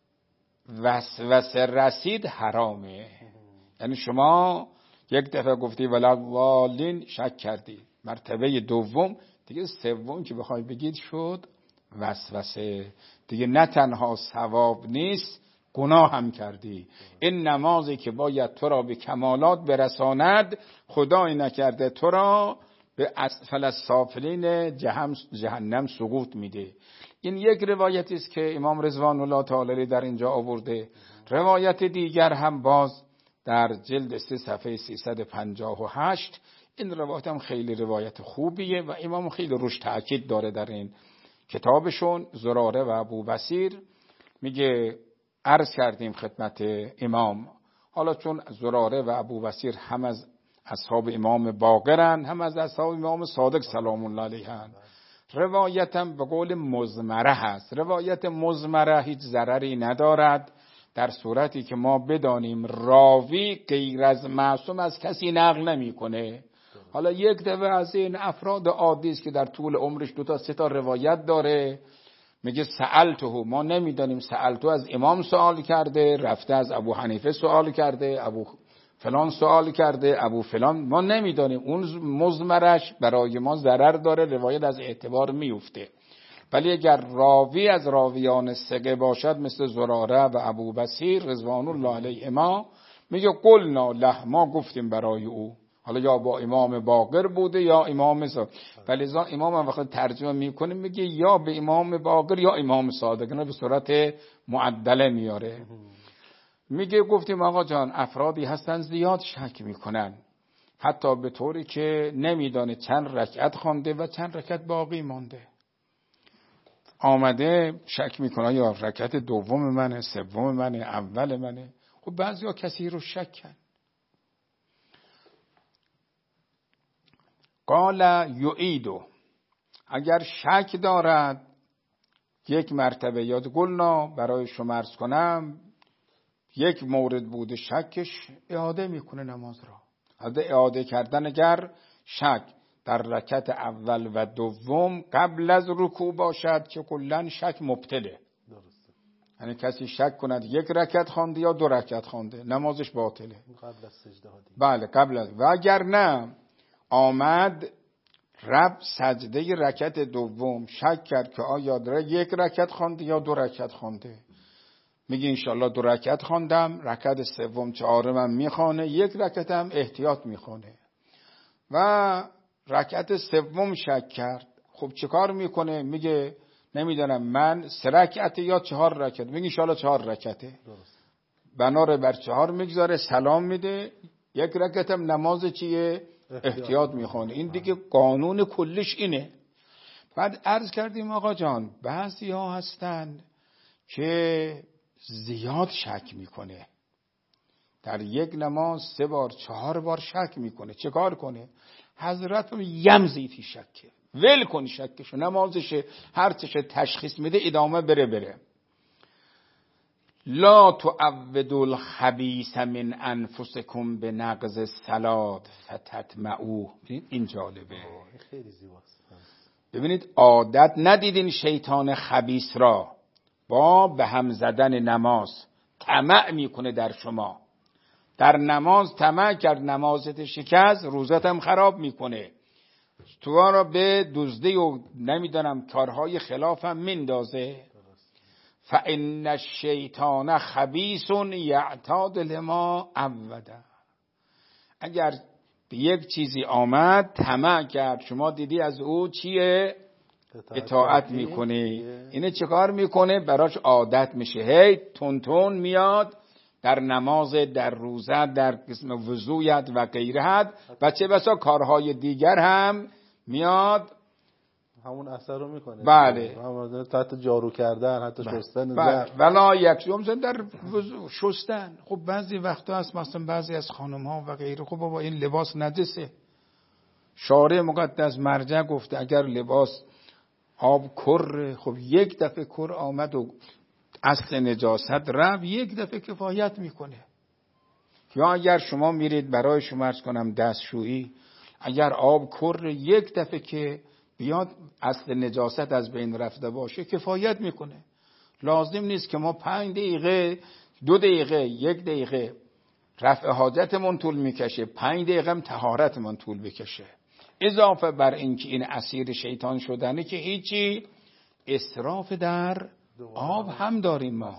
وسوسه رسید حرامه. یعنی شما یک دفعه گفتی ولضالین، شک کردی، مرتبه دوم دیگه سوم که بخوای بگید شد وسوسه دیگه، نه تنها ثواب نیست گناه هم کردی. این نمازی که باید تو را به کمالات برساند، خدای نکرده تو را به اسفل السافلین جهنم سقوط میده. این یک روایتی است که امام رضوان الله تعالی در اینجا آورده. روایت دیگر هم باز در جلد سه صفحه سیصد و پنجاه و هشت. این روایت هم خیلی روایت خوبیه و امام خیلی روش تاکید داره در این کتابشون. زراره و ابو بصیر میگه عرض کردیم خدمت امام، حالا چون زراره و ابو بصیر هم از اصحاب امام باقرن هم از اصحاب امام صادق سلام الله علیهن، روایتم به قول مزمره هست. روایت مزمره هیچ ضرری ندارد در صورتی که ما بدانیم راوی غیر از معصوم از کسی نقل نمیکنه. حالا یک دفعه از این افراد عادی است که در طول عمرش دو تا سه تا روایت داره، میگه سألته، ما نمیدانیم سألته از امام سوال کرده، رفته از ابو حنیفه سوال کرده، ابو فلان سوال کرده، ابو فلان، ما نمیدانیم. اون مزمرش برای ما ضرر داره، روایت از اعتبار میفته. ولی اگر راوی از راویان ثقه باشد مثل زراره و ابو بصیر رضوان الله علیهما، میگه قلنا له، ما گفتیم برای او. حالا یا با امام باقر بوده یا امام صادق، ولی ازا امام هم وقت ترجمه میکنه میگه یا به امام باقر یا امام صادق، نه به صورت معدله میاره. میگه گفتیم آقا جان افرادی هستن زیاد شک میکنن، حتی به طوری که نمیدانه چند رکعت خوانده و چند رکعت باقی مانده. آمده شک میکنه یا رکعت دوم منه، سوم منه، اول منه. خب بعضیا کسی رو شک کن. قال یعیدو، اگر شک دارد یک مرتبه یاد گلنا برای شما عرض کنم یک مورد بوده شکش، اعاده میکنه نماز را. حالا اعاده کردن اگر شک در رکعت اول و دوم قبل از رکوع باشد که کلا شک مبطله. درسته. یعنی کسی شک کند یک رکعت خوانده یا دو رکعت خوانده نمازش باطله. قبل از سجده ها دیگه. بله قبل از. و اگر نه آمد رب سجده رکعت دوم شک کرد که آیا داره یک رکعت خوانده یا دو رکعت خوانده، میگه انشالله دو رکعت خواندم، رکعت سوم چهارمم میخوانه، یک رکعت هم احتیاط میخوانه. و رکعت سوم شک کرد، خب چه کار میکنه؟ میگه نمیدونم من سه رکعت یا چهار رکعت، میگه انشالله چهار رکعته. بناره بر چهار میگذاره، سلام میده، یک رکعت هم نماز چیه؟ احتیاط میخوانه. این دیگه قانون کلش اینه. بعد عرض کردیم آقا جان بعضی ها هستن که زیاد شک میکنه، در یک نماز سه بار چهار بار شک میکنه. چه کار کنه؟ حضرت یمزی فی شکه، ول کن شکشو، نمازشه هر چشه تشخیص میده ادامه بره بره. لا تعودوا الخبیث من انفسکم به نقض الصلاة فتطمعوا. این جالبه، خیلی زیباست. ببینید عادت ندیدین شیطان خبیث را با به هم زدن نماز طمع میکنه در شما. در نماز طمع کرد، نمازت شکست، روزت هم خراب میکنه، تو را به دزدی و نمیدونم کارهای خلاف هم میندازه. فإن الشیطان خبیث یعتاد لما عوده. اگر به یک چیزی آمد طمع کرد، شما دیدی از او چیه؟ اطاعت میکنه. اینه چه کار میکنه؟ براش عادت میشه، هی تون تون میاد در نماز، در روزه، در قسم وضویت و غیرهت، و چه بسا کارهای دیگر هم میاد همون اثر رو میکنه. بله. حتی جارو کردن، حتی بله. شستن. بله. ولا یکشم در وضو شستن. خب بعضی وقتا هست مثلا بعضی از خانم ها و غیره، خب بابا این لباس نجسه. شارع مقدس مرجع گفته اگر لباس آب کر، خب یک دفعه کر آمد و اصل نجاست رفت، یک دفعه کفایت میکنه. یا اگر شما میرید برای شما عرض کنم دستشویی، اگر آب کر یک دفعه که بیاد اصل نجاست از بین رفته باشه کفایت میکنه. لازم نیست که ما پنج دقیقه، دو دقیقه، یک دقیقه رفع حاجتمون طول میکشه، پنج دقیقه هم طهارتمون طول بکشه. اضافه بر اینکه این اسیر شیطان شدنه که هیچی، اسراف در آب هم داریم ما.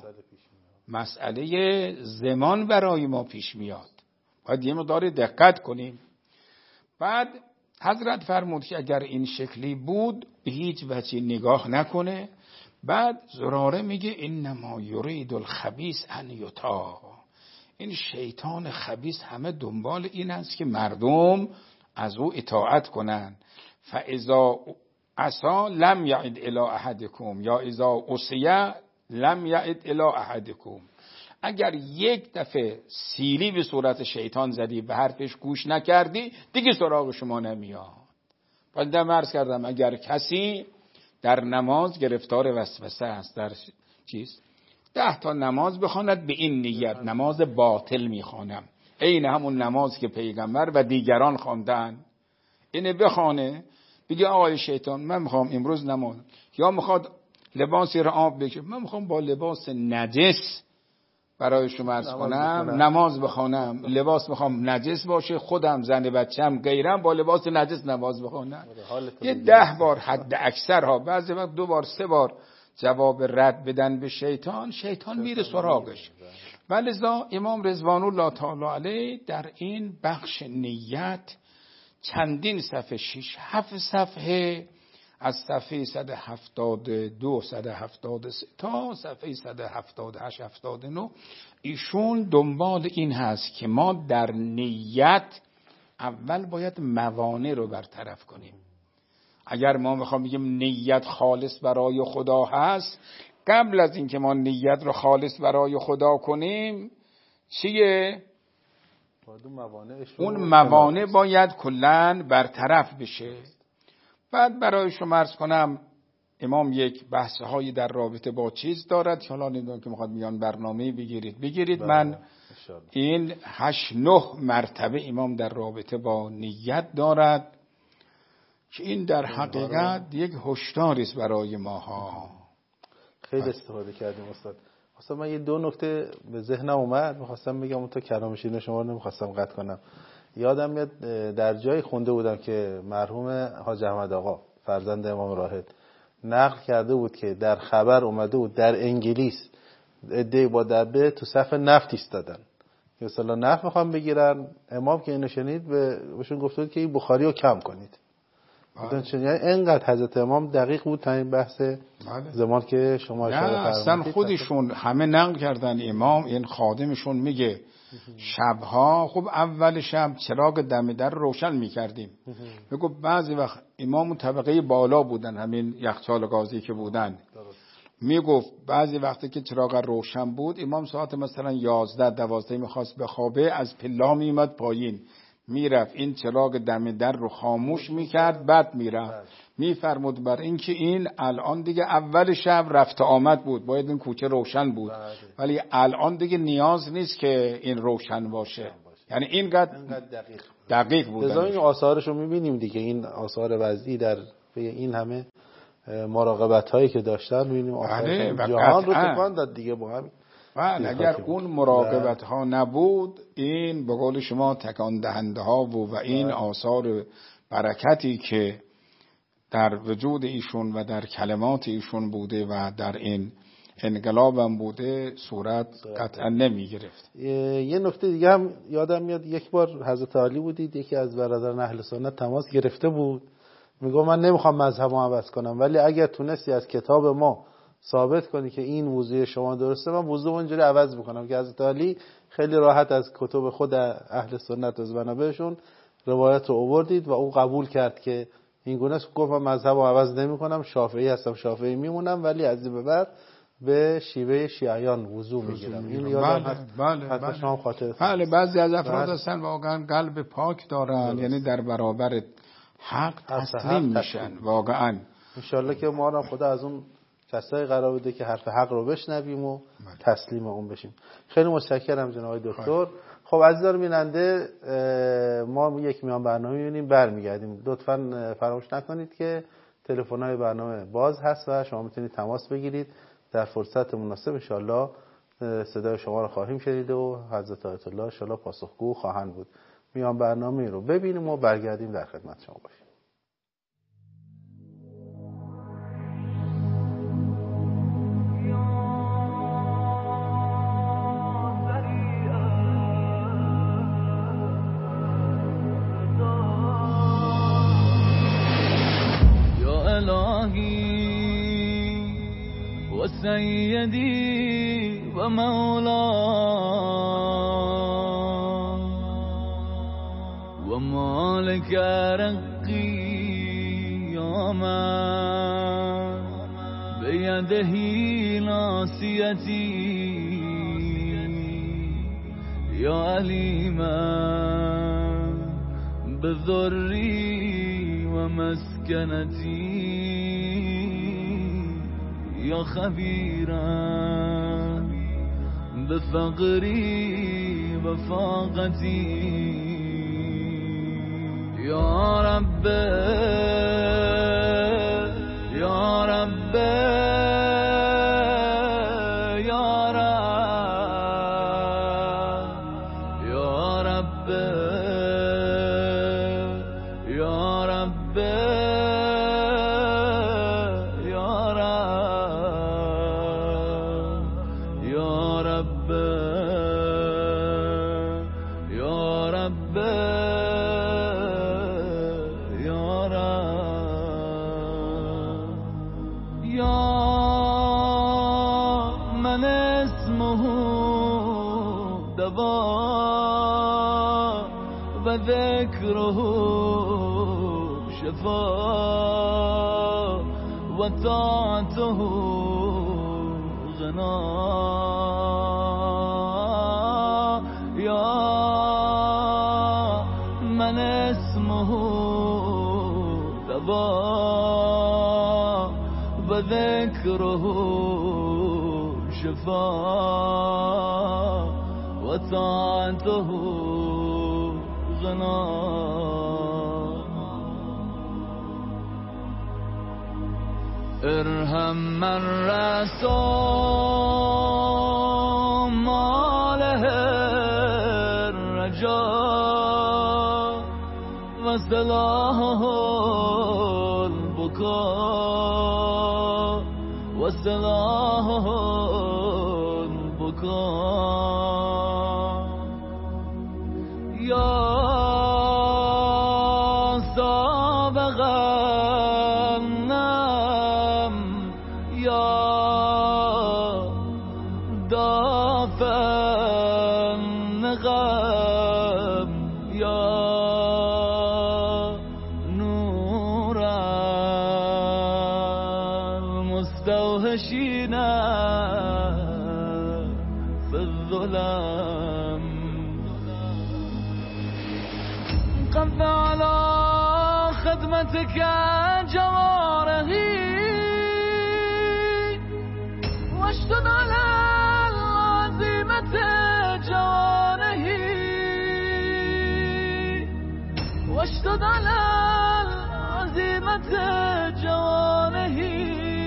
مسئله زمان برای ما پیش میاد، باید یه مقدار دقت کنیم. بعد حضرت فرمود که اگر این شکلی بود به هیچ وجه نگاه نکنه. بعد زراره میگه انما یرید الخبیث ان یطاع. این شیطان خبیث همه دنبال این است که مردم از او اطاعت کنن. فاذا عصا لم یعد الی احدکم، یا اذا عصی لم یعد الی احدکم. اگر یک دفعه سیلی به صورت شیطان زدی، به حرفش گوش نکردی، دیگه سراغ شما نمیاد. بعد عرض کردم اگر کسی در نماز گرفتار وسوسه است، در چیز ده تا نماز بخواند به این نیت نماز باطل میخوانم، عین همون نماز که پیغمبر و دیگران خواندن، اینه بخوانه، بگه آقای شیطان من میخوام امروز نماز، یا میخواد لباسی را آب بکشه، من میخوام با لباس نجس برای شما عرض کنم نماز بخوانم، لباس بخوام نجس باشه، خودم زن بچم غیرم با لباس نجس نماز بخوانم، یه ده بار حد اکثر ها، بعضی وقت دو بار سه بار جواب رد بدن به شیطان، شیطان میره سراغش. ولذا امام رضوان الله تعالی علیه در این بخش نیت چندین صفحه، شش هفت صفحه، از صفحه صد و هفتاد و دو صد و هفتاد و سه تا صفحه صد و هفتاد و هشت هفتاد و نه ایشون دنبال این هست که ما در نیت اول باید موانع رو برطرف کنیم. اگر ما میخوام بگیم نیت خالص برای خدا هست، قبل از اینکه ما نیت رو خالص برای خدا کنیم چیه؟ اون موانع باید کلاً برطرف بشه. بعد برای شما عرض کنم امام یک بحث هایی در رابطه با چیز دارد که حالا نمیدونم که میخواد میان برنامه بگیرید بگیرید. من این هشت نه مرتبه امام در رابطه با نیت دارد که این در حقیقت یک هشداری است برای ماها. خیلی استفاده کردیم استاد. اصلا من یه دو نکته به ذهنم اومد، میخواستم بگم اون تو کلامشین شما رو نمیخواستم قطع کنم. یادم میاد در جایی خونده بودم که مرحوم حاج احمد آقا فرزند امام راحل نقل کرده بود که در خبر اومده بود در انگلیس عده‌ای با دبه تو صف نفت ایستادن که مثلا نفت میخوام بگیرن. امام که اینو شنید بهشون گفت بود که این بخاری رو کم کنید. یعنی اینقدر حضرت امام دقیق بود تا این بحث زمان که شما اشاره فرمودید. اصلا خودشون همه نقل کردن. امام این خادمشون میگه شبها خب اول شب چراغ دم در روشن میکردیم. میگه بعضی وقت امام طبقه بالا بودن، همین یخچال گازی که بودن، میگفت بعضی وقتی که چراغ روشن بود امام ساعت مثلا یازده دوازده میخواست بخوابه، از پلا میومد پایین میرفت این چراغ دم در رو خاموش میکرد، بعد میرفت. میفرمود بر این که این الان دیگه اول شب رفت آمد بود، باید این کوچه روشن بود، ولی الان دیگه نیاز نیست که این روشن باشه. یعنی اینقدر دقیق دقیق بود. لذا این آثارش رو میبینیم دیگه، این آثار وضعی در این همه مراقبت هایی که داشتن میبینیم آثار جهان رو تکان داد دیگه. با همین بله اگر اون مراقبت ها نبود، این به قول شما تکان دهنده ها و و این آثار برکتی که در وجود ایشون و در کلمات ایشون بوده و در این انقلابم بوده صورت قطعا نمی گرفت. یه نکته دیگه هم یادم میاد، یک بار حضرت علی بودید، یکی از برادران اهل سنت تماس گرفته بود، میگه من نمیخوام مذهبمو عوض کنم، ولی اگر تونستی از کتاب ما ثابت کنی که این وضوی شما درسته، من وضوم اونجوری عوض میکنم. که حضرت علی خیلی راحت از کتب خود اهل سنت از منابعشون روایت رو آوردید و او قبول کرد که این گونه است. گفت من مذهب رو عوض نمی کنم، شافعی هستم، شافعی میمونم، ولی از این به بعد به شیوه شیعیان وضو میگیرم. این یادم هست. بله بله بله. شما خاطر بله بعضی از افراد هستن واقعا قلب پاک دارن، یعنی در برابر حق تسلیم میشن واقعا. ان شاءالله که ما هم خدا از اون کسایی قرار بده که حرف حق رو بشنویم و تسلیم اون بشیم. خیلی متشکرم جناب دکتر. خب عزیزان بیننده، ما یک میان برنامه می‌بینیم برمیگردیم. لطفاً فراموش نکنید که تلفن‌های برنامه باز هست و شما میتونید تماس بگیرید. در فرصت مناسب ان شاءالله صدای شما رو خواهیم شنید و حضرت آیت الله ان شاءالله پاسخگو خواهند بود. میان برنامه رو ببینیم و برگردیم در خدمت شما باشیم. سيدي ومولاي ومالك رقي يا من بيده ناصيتي يا عليما بذري ومسكنتي يا خبيرا بفقري وفاقتي يا رب يا رب يا رب دوا و ذکره شفا و طاعته غنا یا من اسمه دوا و ذکره شفا و طاعته غنا ارحم من رسول ماله الرجاء و صلاحه البكاء و صلاحه البكاء یا قف على خدمتك جوارحي واشتد على العزيمة جوانحي واشتد على العزيمة جوانحي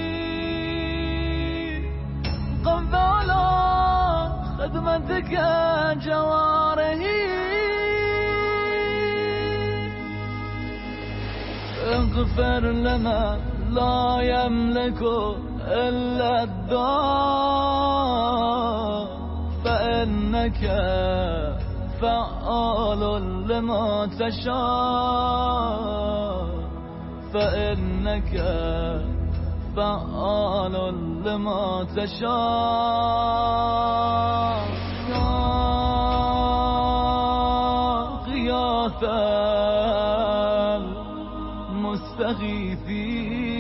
قف على خدمتك جوارحي اغفر لنا لا يملك إلا الدعاء فإنك فعال لما تشاء فإنك فعال لما تشاء يا غياث المستغيثين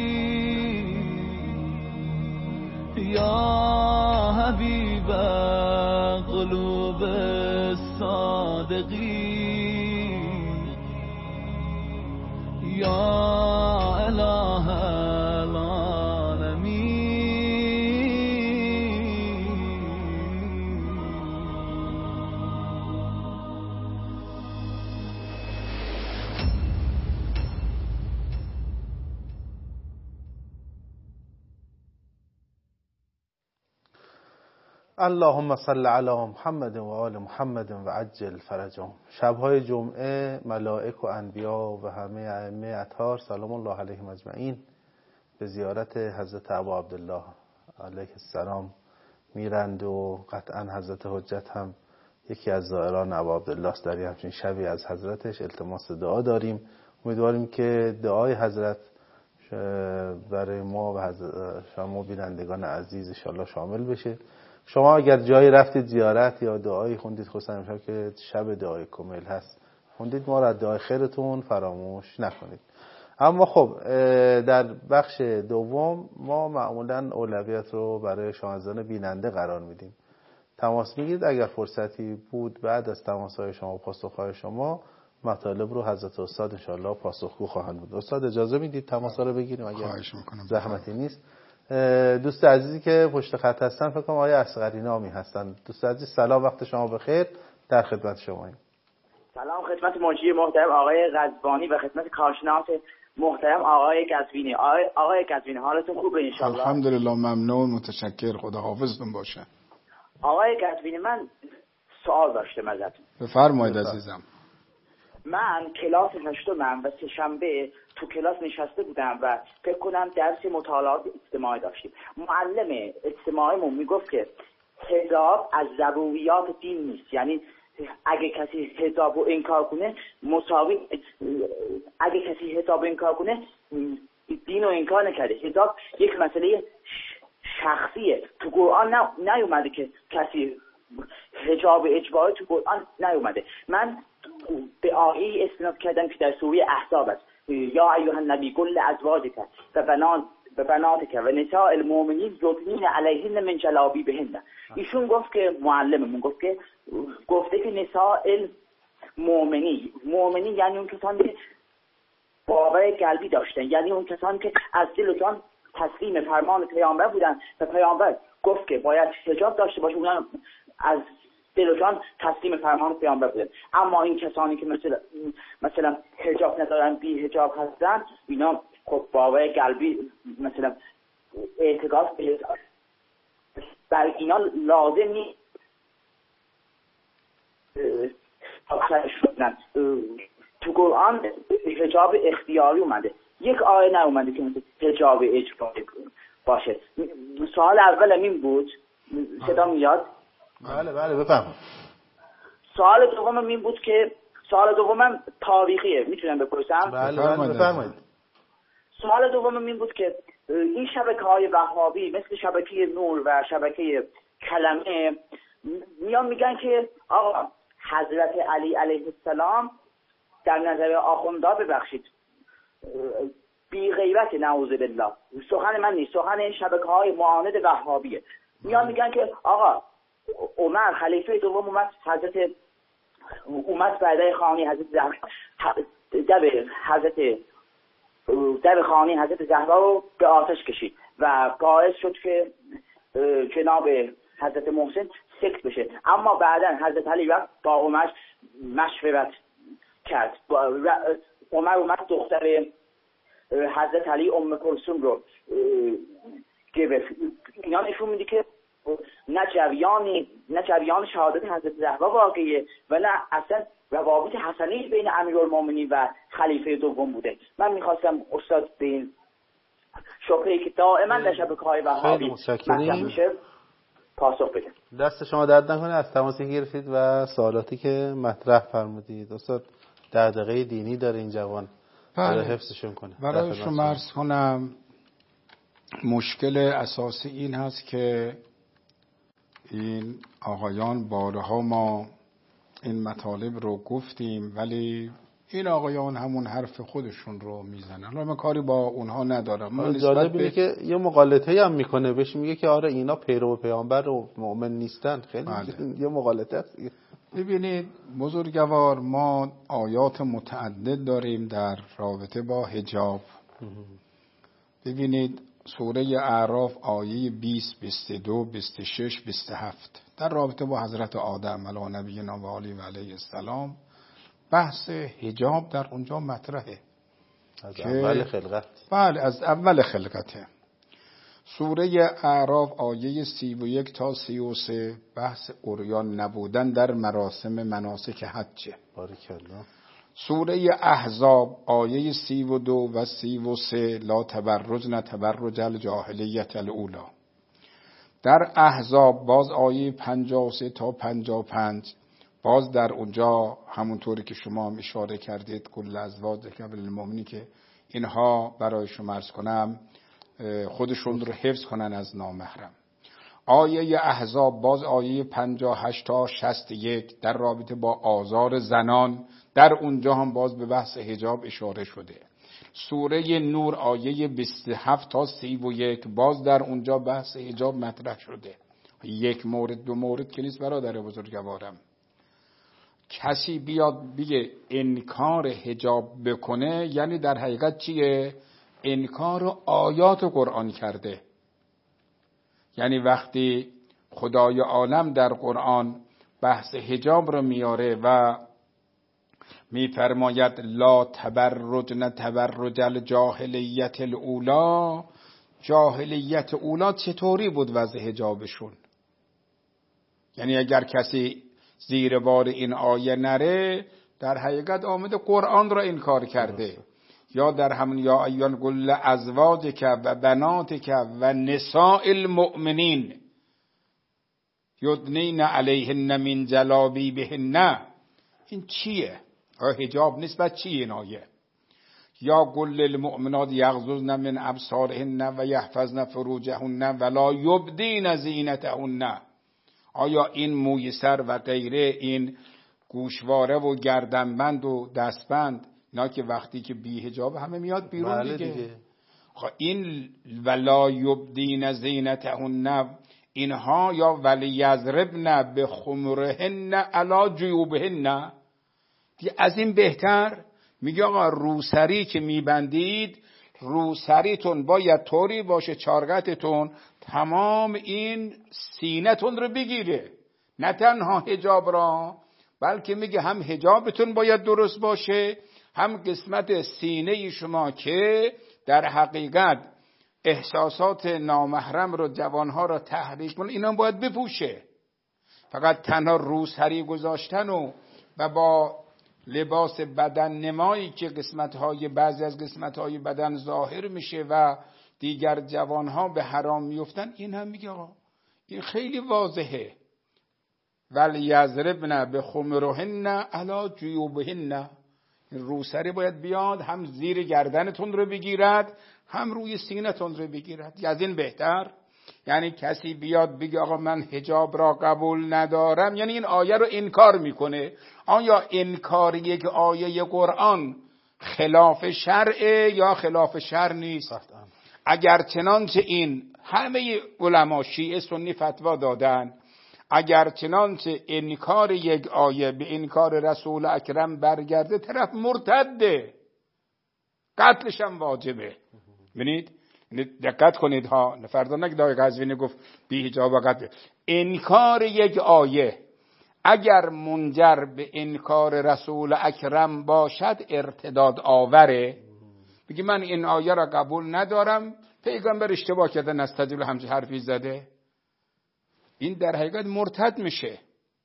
يا حبيب قلوب الصادقين يا إله اللهم صل علی محمد و آل محمد و عجل فرجهم. شبهای جمعه ملائک و انبیا و همه ائمه اطهار سلام الله علیهم اجمعین به زیارت حضرت ابا عبدالله علیه السلام میرند و قطعا حضرت حجت هم یکی از زائران ابا عبدالله است. در همچین شبی از حضرتش التماس دعا داریم. امیدواریم که دعای حضرت برای ما و شما بینندگان عزیز ان شاءالله شامل بشه. شما اگر جایی رفتید زیارت یا دعایی خوندید، خصوصا امشب که شب دعای کمیل هست، خوندید، ما را دعای خیرتون فراموش نکنید. اما خب در بخش دوم ما معمولا اولویت رو برای شما بیننده قرار میدیم. تماس میگیرید، اگر فرصتی بود بعد از تماس‌های شما و پاسخ‌های شما مطالب رو حضرت استاد ان شاءالله پاسخگو خواهند بود. استاد اجازه میدید تماس‌ها رو بگیریم اگر زحمتی نیست؟ دوست عزیزی که پشت خط هستن فکر کنم آقای اصغری نامی هستن. دوست عزیز سلام، وقت شما بخیر، در خدمت شماییم. سلام خدمت مجری محترم آقای غزوانی و خدمت کارشناس محترم آقای قزوینی. آقای, آقای قزوینی حالتون خوبه ان شاء الله؟ الحمدلله، ممنون، متشکر، خدا حافظتون باشه. آقای قزوینی من سوال داشتم ازتون. بفرمایید عزیزم. من کلاس هشتمم و سه شنبه تو کلاس نشسته بودم و فکر کنم درس مطالعات اجتماعی داشتیم. معلم اجتماعیمون میگفت که حجاب از ضروریات دین نیست، یعنی اگه کسی حجاب رو انکار کنه مساوی، اگه کسی حجاب انکار کنه دین رو انکار نکرده. حجاب یک مسئله شخصیه. تو قرآن نیومده که کسی حجاب اجباری تو قرآن نیومده. من به آیه استناد کردم که در سوره احزاب است، یا ایها النبی قل لازواجک و بنات و بناتک و نساء المؤمنین یدنین علیهن من جلابیبهن. ایشون گفت که معلممون گفت که گفته که نساء المؤمنین، مؤمنین یعنی اون کسانی که باور قلبی داشتن، یعنی اون کسانی که از دل و جان تسلیم فرمان پیامبر بودن و پیامبر گفت که باید حجاب داشته باشه، اونها از دل و جان تسلیم فرمان پیامبر بودن. اما این کسانی که مثلا مثلا حجاب ندارن، بی حجاب هستن، اینا خب باور قلبی مثلا اعتقاد به بر اینا لازم نیست شدن. تو قرآن حجاب اختیاری اومده، یک آیه نیومده که مثل حجاب اجباری باشه. سوال اولم این بود، صدا میاد؟ بله بله بفهم. سوال دومم این بود که سوال دومم تاریخیه، میتونم بپرسم؟ بله بله بفرمایید. سوال دومم این بود که این شبکه‌های وهابی مثل شبکه نور و شبکه کلمه میان میگن که آقا حضرت علی علیه السلام در نظر آخوندا ببخشید بی غیرت، نعوذ بالله، سخن من نیست، سخن این شبکه‌های معاند وهابیه. میان میگن که آقا عمر خلیفه دوم اومد، حضرت اومد بعد خانی حضرت زهرا در حضرت در خانی حضرت زهرا رو به آتش کشید و باعث شد که جناب حضرت محسن سکت بشه. اما بعدا حضرت علی وقت با عمر مشورت کرد، عمر اومد دختر حضرت علی ام کلثوم رو گرفت. اینا نشون میده که نه جریانی نه جریان شهادت حضرت زهرا واقعیه و نه اصلا روابط حسنی بین امیرالمومنین و خلیفه دوم بوده. من میخواستم استاد به این شبهه‌ای که دائما در شبکه‌های وهابی مطرح میشه پاسخ بده. دست شما درد نکنه از تماسی گرفتید و سوالاتی که مطرح فرمودید. استاد دغدغه دینی داره این جوان، برای حفظشون کنه. برای شما عرض کنم مشکل اساسی این هست که این آقایان بارها ما این مطالب رو گفتیم ولی این آقایان همون حرف خودشون رو میزنن. حالا من کاری با اونها ندارم. ما جالب اینه که یه مغالطه‌ای هم میکنه، بهش میگه که آره اینا پیرو پیامبر و مؤمن نیستن. خیلی بله. یه مغالطه است. ببینید بزرگوار، ما آیات متعدد داریم در رابطه با حجاب. ببینید سوره اعراف آیه بیست، بیست و دو، بیست و شش، بیست و هفت در رابطه با حضرت آدم علی نبینا و آله و علیه السلام بحث حجاب در اونجا مطرحه از اول خلقت. بله از اول خلقته. سوره اعراف آیه سی و یک تا سی و سه بحث عریان نبودن در مراسم مناسک حجه. بارکالله. سوره احزاب آیه سی و دو و سی و سه لا تبرجن تبرج الجاهلیت الاولی. در احزاب باز آیه پنجاه و سه تا پنجاه و پنج باز در اونجا همونطوری که شما هم اشاره کردید کل ازواجک للمؤمنین که اینها برای شما عرض کنم خودشون رو حفظ کنن از نامحرم. آیه احزاب باز آیه پنجاه و هشت تا شصت و یک در رابطه با آزار زنان، در اونجا هم باز به بحث حجاب اشاره شده. سوره نور آیه بیست و هفت تا سی و یک باز در اونجا بحث حجاب مطرح شده. یک مورد دو مورد که نیست برادر بزرگوارم. کسی بیاد بگه انکار حجاب بکنه یعنی در حقیقت چیه؟ انکار آیات قرآن کرده. یعنی وقتی خدای عالم در قرآن بحث حجاب رو میاره و میفرماید لا تبرجن تبرج الجاهلیت الاولی، جاهلیت اولا چطوری بود وضع حجابشون؟ یعنی اگر کسی زیر بار این آیه نره در حقیقت آمده قرآن را انکار کرده. یا در همون یا ایان قل ازواجک و بناتک و نساء المؤمنین یدنین علیهن من جلابیبهن، این چیه؟ حجاب نسبت چیه این آیه؟ یا قل للمؤمنات یغضضن من ابصارهن و یحفظن فروجهن ولا یبدین زینتهن، آیا این موی سر و غیره، این گوشواره و گردنبند و دستبند، اینا که وقتی که بی حجاب همه میاد بیرون. بله دیگه, دیگه. خب این ولا یبدین زینتهن، اینها یا ولی یضربن بخمرهن علی جیوبهن، دیگه از این بهتر میگه آقا روسری که میبندید، روسریتون باید طوری باشه چارقتتون تمام این سینه‌تون رو بگیره، نه تنها حجاب را، بلکه میگه هم حجابتون باید درست باشه، هم قسمت سینه شما که در حقیقت احساسات نامحرم رو، جوانها رو تحریک کنه، اینا باید بپوشه. فقط تنها روسری گذاشتن و و با لباس بدن نمایی که قسمت‌های بعضی از قسمت‌های بدن ظاهر میشه و دیگر جوانها به حرام میفتن، این هم میگه آقا این خیلی واضحه. ولیضربن بخمرهن علی جیوبهن، روسری باید بیاد هم زیر گردنتون رو بگیرد، هم روی سینه‌تون رو بگیرد. از این بهتر یعنی کسی بیاد بگه آقا من حجاب را قبول ندارم، یعنی این آیه رو انکار میکنه. آیا انکار یک آیه قرآن خلاف شرع یا خلاف شرع نیست؟ اگر چنانچه این همه علما شیعه سنی فتوا دادن، اگر چنانچه انکار یک آیه به انکار رسول اکرم برگرده، طرف مرتده، قتلش هم واجبه. ببینید دقت کنید ها، فردا نگه دای قزوینی گفت بی حجاب و قتل. انکار یک آیه اگر منجر به انکار رسول اکرم باشد ارتداد آوره. بگی من این آیه را قبول ندارم، پیغمبر اشتباه کرده نستدل همچه حرفی زده، این در حقیقت مرتد میشه.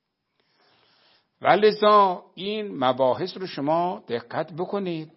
ولذا این مباحث رو شما دقت بکنید.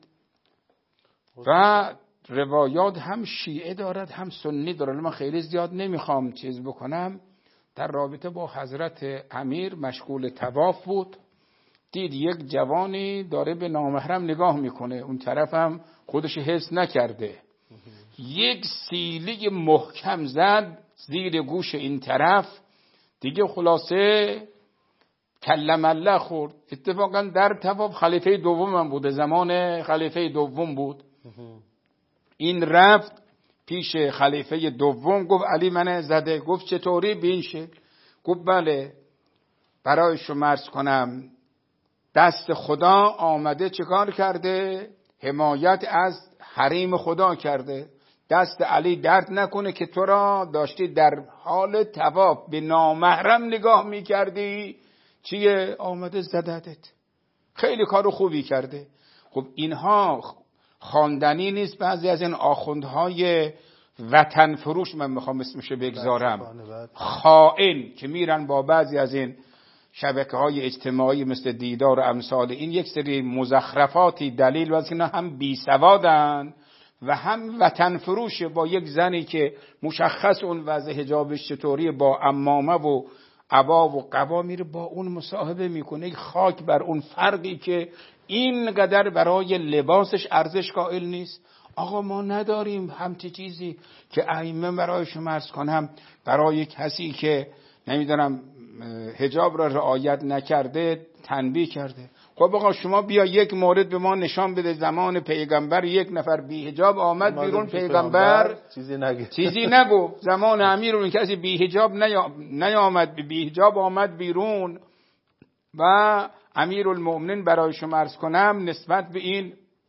و روایات هم شیعه دارد هم سنی دارد. من خیلی زیاد نمیخوام چیز بکنم. در رابطه با حضرت امیر مشغول طواف بود، دید یک جوانی داره به نامحرم نگاه میکنه، اون طرف هم خودش حس نکرده، یک سیلی محکم زد زیر گوش این طرف، دیگه خلاصه کلم الله خورد. اتفاقا در طواف خلیفه دوم هم بوده، زمان خلیفه دوم بود. این رفت پیش خلیفه دوم، گفت علی من زده. گفت چطوری به این شکل؟ گفت بله، برای شما عرض کنم دست خدا آمده چکار کرده؟ حمایت از حریم خدا کرده. دست علی درد نکنه که تو را داشتی در حال طواف به نامحرم نگاه میکردی، چیه؟ آمده زدتت. خیلی کار خوبی کرده. خب اینها خواندنی نیست. بعضی از این آخوندهای وطن فروش، من میخوام اسمشو بگذارم، خائن، که میرن با بعضی از این شبکه های اجتماعی مثل دیدار و امثال این یک سری مزخرفاتی دلیل واسه اینا هم بی سوادن و هم وطن فروش. با یک زنی که مشخص اون وضع حجابش چطوری، با عمامه و عبا و قبا، میره با اون مصاحبه میکنه. خاک بر اون فرقی که اینقدر برای لباسش ارزش قائل نیست. آقا ما نداریم همچی چیزی که ائمه برای شما عرض کنم برای کسی که نمیدونم حجاب را رعایت نکرده تنبیه کرده. خب آقا شما بیا یک مورد به ما نشان بده زمان پیغمبر یک نفر بی حجاب آمد بیرون، پیغمبر چیزی نگه چیزی نگو. زمان امیر اون کسی بی حجاب نیامد، بی حجاب آمد بیرون و امیر المؤمنین برای شما عرض کنم نسبت به این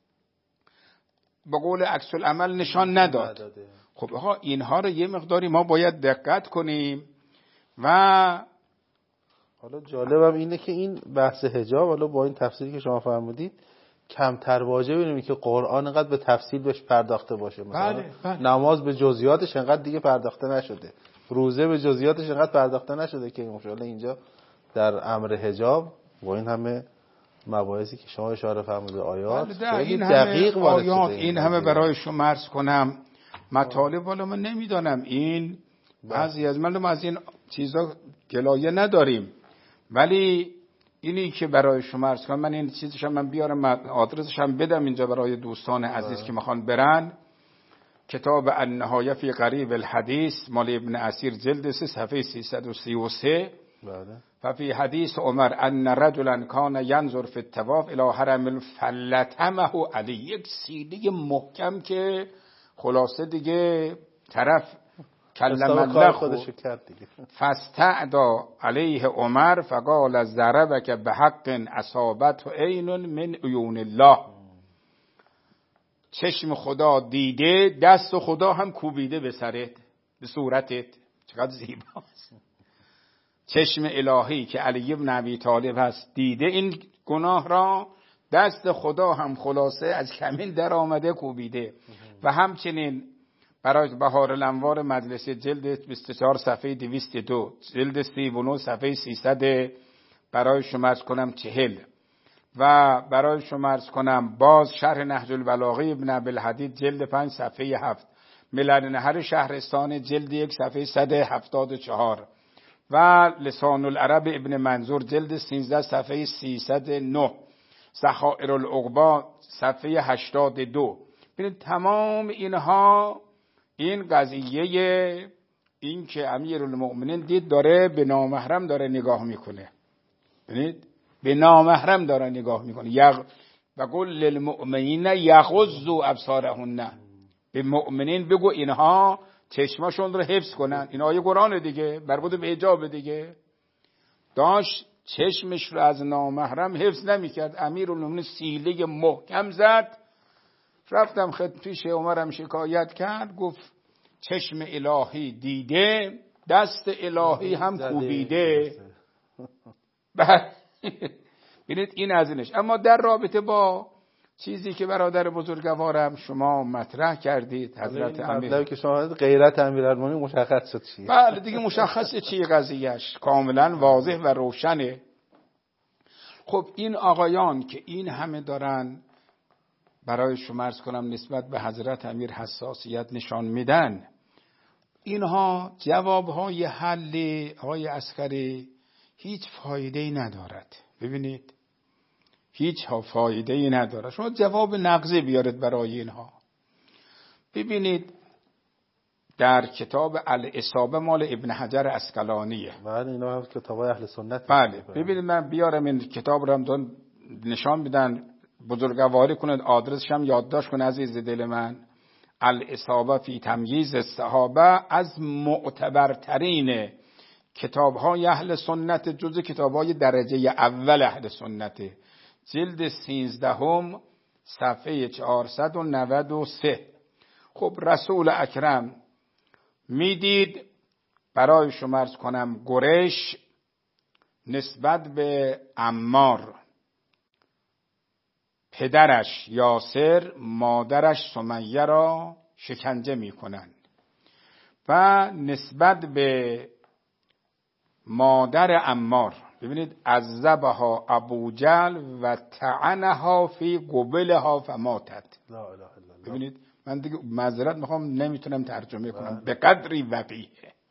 به قول عکس العمل نشان نداد. خب آقا اینها رو یه مقداری ما باید دقت کنیم. و حالا جالبم اینه که این بحث حجاب، حالا با این تفسیری که شما فرمودید، کمتر واجب اینه که قرآن انقدر به تفصیل بهش پرداخته باشه. مثلا بله، بله. نماز به جزئیاتش انقدر دیگه پرداخته نشده، روزه به جزئیاتش انقدر پرداخته نشده که ماشاءالله اینجا در امر حجاب با این همه مباحثی که شما اشاره فرمودید آیات خیلی دقیق وارد شده. آیات این همه برای شما عرض کنم مطالب، والا من نمیدانم این بعضی از من از این چیزا گلایه نداریم، ولی اینی که برای شما عرض کنم، من این چیزش هم من بیارم آدرسش هم بدم اینجا برای دوستان عزیز که میخوان برن. کتاب النهایه فی غریب الحدیث مال ابن اسیر جلد سه صفحه سیصد و سی و سه. بله. ففي حدیث عمر ان رجلا کان ینظر فی الطواف الی حرم فلتمه علی، یک سیلی محکم که خلاصه دیگه طرف کلم الله خودشو کرد دیگه. فاستعدا علیه عمر فقال ضربک بحق اصابته عین من عیون الله، چشم خدا دیده، دست خدا هم کوبیده به سرت، به صورتت. چقدر زیباست. چشم الهی که علی بن ابی طالب هست دیده این گناه را، دست خدا هم خلاصه از کمین در آمده کوبیده. و همچنین برای بهار الانوار مجلس جلد بیست و چهار صفحه دویست و دو، جلد سی و نه صفحه سیصد برای شما عرض کنم چهل، و برای شما عرض کنم باز شرح نهج البلاغه ابن ابوالحدید جلد پنج صفحه هفت، ملل نهر شهرستان جلد یک صفحه صد و هفتاد و چهار، و لسان العرب ابن منظور جلد سیزده صفحه سیصد و نه، ذخائر العقبا صفحه هشتاد و دو. ببینید تمام اینها این قضیه این که امیرالمؤمنین دید داره به نامحرم داره نگاه میکنه، ببینید به نامحرم داره نگاه میکنه. یغ و قل للمؤمنین یغضوا ابصارهن، به مؤمنین بگو اینها چشماشون رو حفظ کنن. این آیه قرآن دیگه، مربوط به حجاب دیگه. داشت چشمش رو از نامحرم حفظ نمیکرد، امیرالمؤمنین سیلی محکم زد. رفتم خد پیش عمرم شکایت کرد، گفت چشم الهی دیده، دست الهی هم کوبیده. ببینید این از اینش. اما در رابطه با چیزی که برادر بزرگوارم شما مطرح کردید، حضرت امیر که شما غیرت امیرالمومنین مشخص شد چیه؟ بله دیگه مشخصه چیه قضیهش، کاملا واضح و روشنه. خب این آقایان که این همه دارن برای شما عرض کنم نسبت به حضرت امیر حساسیت نشان میدن، اینها جوابهای حل آقای عسکری هیچ فایده‌ای ندارد. ببینید هیچ فایده‌ای نداره. شما جواب نقضی بیارید برای اینها. ببینید در کتاب الاصابه مال ابن حجر عسقلانیه. بله اینا هم کتابای اهل سنت. بله ببینید من بیارم این کتاب رو هم نشان بدن، بزرگواری کنید، آدرسش هم یادداشت کنید عزیز دل من. الاصابه فی تمییز الصحابه از معتبرترین کتاب‌های اهل سنت، جزء کتاب‌های درجه اول اهل سنت، جلد سیزدهم صفحه چهارصد و نود و سه. خب رسول اکرم میدید برای شما عرض کنم قریش نسبت به عمار، پدرش یاسر، مادرش سمیه را شکنجه میکنند و نسبت به مادر عمار ببینید عذبها ابو جهل و طعنها فی قبلها فماتت. لا اله الا الله. ببینید من دیگه معذرت میخوام نمیتونم ترجمه کنم، به قدری وقیه.